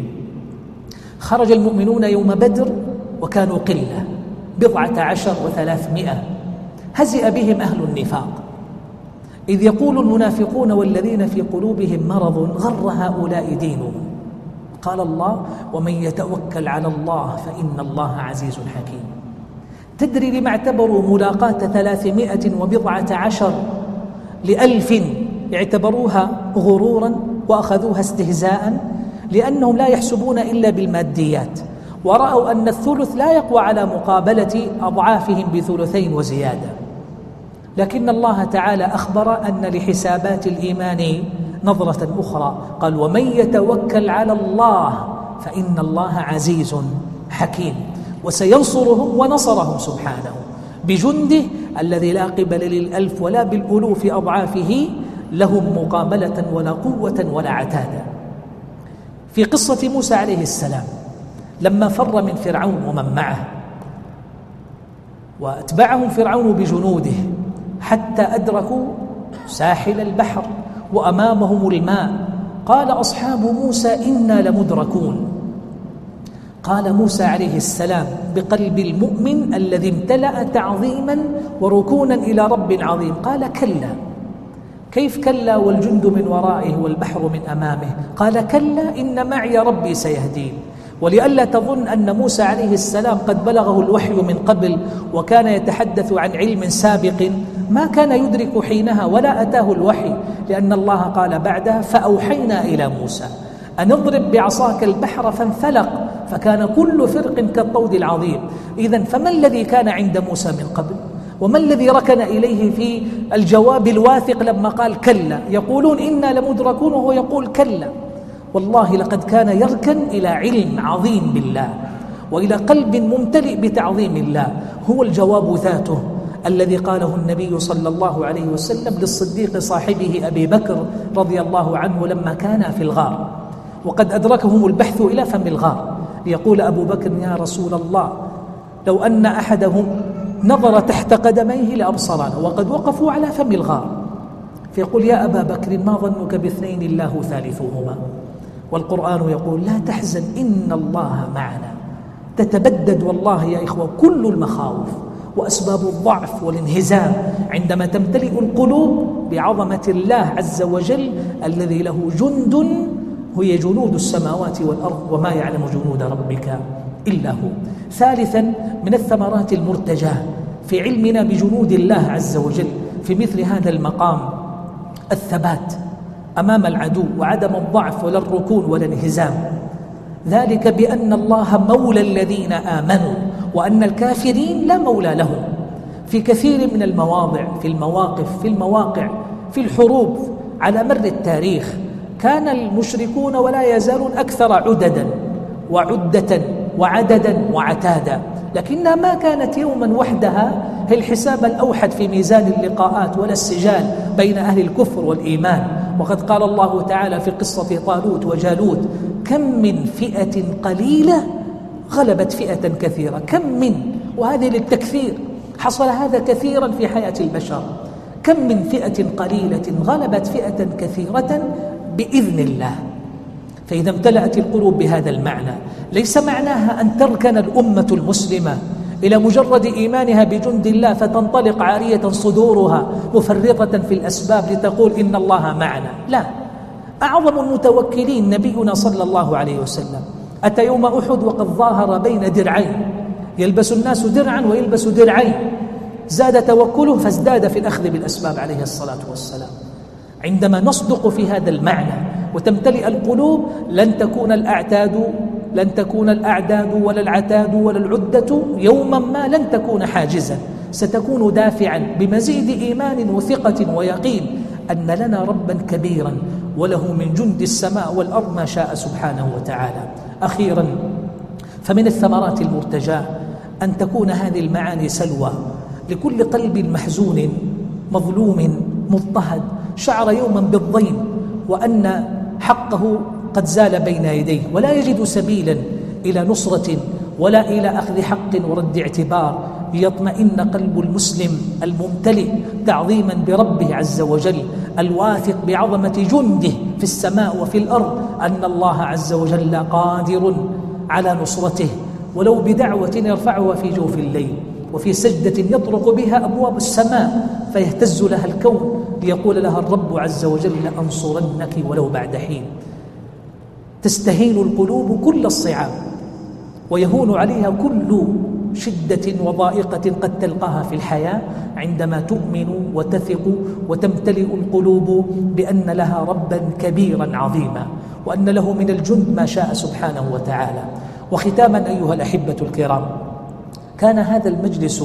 خرج المؤمنون يوم بدر وكانوا قلة بضعة عشر وثلاثمائة، هزئ بهم أهل النفاق، إذ يقول المنافقون والذين في قلوبهم مرض غر هؤلاء دينهم. قال الله: ومن يتوكل على الله فإن الله عزيز حكيم. تدري لما اعتبروا ملاقاة ثلاثمائة وبضعة عشر لألف اعتبروها غرورا وأخذوها استهزاء؟ لأنهم لا يحسبون إلا بالماديات، ورأوا أن الثلث لا يقوى على مقابلة أضعافهم بثلثين وزيادة. لكن الله تعالى أخبر أن لحسابات الإيمان نظرة أخرى، قال: ومن يتوكل على الله فإن الله عزيز حكيم، وسينصرهم ونصرهم سبحانه بجنده الذي لا قبل للألف ولا بالألوف أضعافه لهم مقابلة ولا قوة ولا عتادة. في قصة موسى عليه السلام لما فر من فرعون ومن معه واتبعهم فرعون بجنوده حتى أدركوا ساحل البحر وأمامهم الماء، قال أصحاب موسى: إنا لمدركون. قال موسى عليه السلام بقلب المؤمن الذي امتلأ تعظيما وركونا إلى رب عظيم، قال: كلا. كيف كلا والجند من ورائه والبحر من أمامه؟ قال: كلا إن معي ربي سيهدين. ولئلا تظن أن موسى عليه السلام قد بلغه الوحي من قبل وكان يتحدث عن علم سابق، ما كان يدرك حينها ولا أتاه الوحي، لأن الله قال بعدها: فأوحينا إلى موسى أن اضرب بعصاك البحر فانفلق فكان كل فرق كالطود العظيم. إذن فما الذي كان عند موسى من قبل؟ وما الذي ركن إليه في الجواب الواثق لما قال كلا؟ يقولون إنا لمدركون وهو يقول كلا. والله لقد كان يركن إلى علم عظيم بالله وإلى قلب ممتلئ بتعظيم الله، هو الجواب ذاته الذي قاله النبي صلى الله عليه وسلم للصديق صاحبه أبي بكر رضي الله عنه لما كان في الغار وقد أدركهم البحث إلى فم الغار، ليقول أبو بكر: يا رسول الله، لو أن أحدهم نظر تحت قدميه لأبصرنا، وقد وقفوا على فم الغار. فيقول: يا أبا بكر، ما ظنك باثنين الله ثالثهما؟ والقرآن يقول: لا تحزن إن الله معنا. تتبدد والله يا إخوة كل المخاوف وأسباب الضعف والانهزام عندما تمتلئ القلوب بعظمة الله عز وجل الذي له جند هي جنود السماوات والأرض وما يعلم جنود ربك إلا هو. ثالثا من الثمرات المرتجاة في علمنا بجنود الله عز وجل في مثل هذا المقام الثبات أمام العدو وعدم الضعف ولا الركون ولا الانهزام، ذلك بأن الله مولى الذين آمنوا وأن الكافرين لا مولى لهم. في كثير من المواضع في المواقف في المواقع في الحروب على مر التاريخ كان المشركون ولا يزالون أكثر عددا وعدة وعددا وعتادا، لكنها ما كانت يوما وحدها هي الحساب الأوحد في ميزان اللقاءات ولا السجال بين أهل الكفر والإيمان. وقد قال الله تعالى في قصة طالوت وجالوت: كم من فئة قليلة غلبت فئة كثيرة. كم من، وهذه للتكثير، حصل هذا كثيرا في حياة البشر. كم من فئة قليلة غلبت فئة كثيرة بإذن الله. فإذا امتلأت القلوب بهذا المعنى ليس معناها أن تركن الأمة المسلمة إلى مجرد إيمانها بجند الله فتنطلق عارية صدورها مفرطة في الأسباب لتقول إن الله معنا. لا، أعظم المتوكلين نبينا صلى الله عليه وسلم أتى يوم أحد وقد ظاهر بين درعين، يلبس الناس درعا ويلبس درعين، زاد توكله فازداد في الأخذ بالأسباب عليه الصلاة والسلام. عندما نصدق في هذا المعنى وتمتلئ القلوب لن تكون الأعتاد لن تكون الأعداد ولا العتاد ولا العدة يوما ما لن تكون حاجزا، ستكون دافعا بمزيد إيمان وثقة ويقين أن لنا ربا كبيرا وله من جند السماء والأرض ما شاء سبحانه وتعالى. أخيرا، فمن الثمرات المرتجاة أن تكون هذه المعاني سلوى لكل قلب محزون مظلوم مضطهد شعر يوما بالضيم وأن حقه قد زال بين يديه ولا يجد سبيلا إلى نصرة ولا إلى أخذ حق ورد اعتبار، ليطمئن قلب المسلم الممتلئ تعظيما بربه عز وجل الواثق بعظمة جنده في السماء وفي الأرض أن الله عز وجل قادر على نصرته، ولو بدعوة يرفعها في جوف الليل وفي سجدة يطرق بها أبواب السماء فيهتز لها الكون ليقول لها الرب عز وجل أنصرنك ولو بعد حين. تستهين القلوب كل الصعاب ويهون عليها كل شدة وضائقة قد تلقاها في الحياة عندما تؤمن وتثق وتمتلئ القلوب بأن لها ربا كبيرا عظيما وأن له من الجند ما شاء سبحانه وتعالى. وختاما أيها الأحبة الكرام، كان هذا المجلس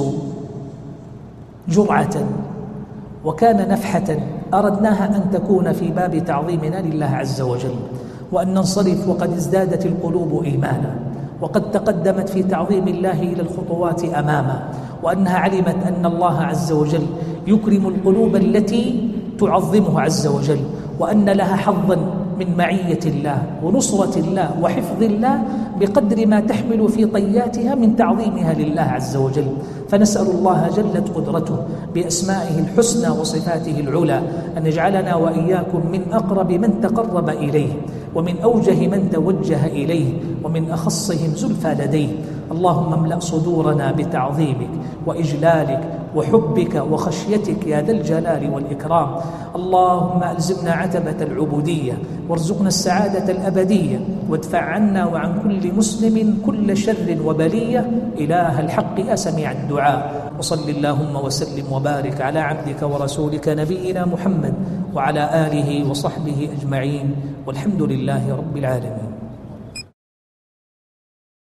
جرعة وكان نفحة أردناها أن تكون في باب تعظيمنا لله عز وجل، وأن ننصرف وقد ازدادت القلوب إيمانا وقد تقدمت في تعظيم الله إلى الخطوات أمامه، وأنها علمت أن الله عز وجل يكرم القلوب التي تعظمه عز وجل، وأن لها حظا من معية الله ونصرة الله وحفظ الله بقدر ما تحمل في طياتها من تعظيمها لله عز وجل. فنسأل الله جلت قدرته بأسمائه الحسنى وصفاته العلى أن يجعلنا وإياكم من أقرب من تقرب إليه ومن أوجه من توجه إليه ومن أخصهم زلفى لديه. اللهم املأ صدورنا بتعظيمك وإجلالك وحبك وخشيتك يا ذا الجلال والإكرام. اللهم ألزمنا عتبة العبودية وارزقنا السعادة الأبدية، وادفع عنا وعن كل مسلم كل شر وبلية إله الحق يا سميع الدعاء. وصل اللهم وسلم وبارك على عبدك ورسولك نبينا محمد وعلى آله وصحبه أجمعين، والحمد لله رب العالمين.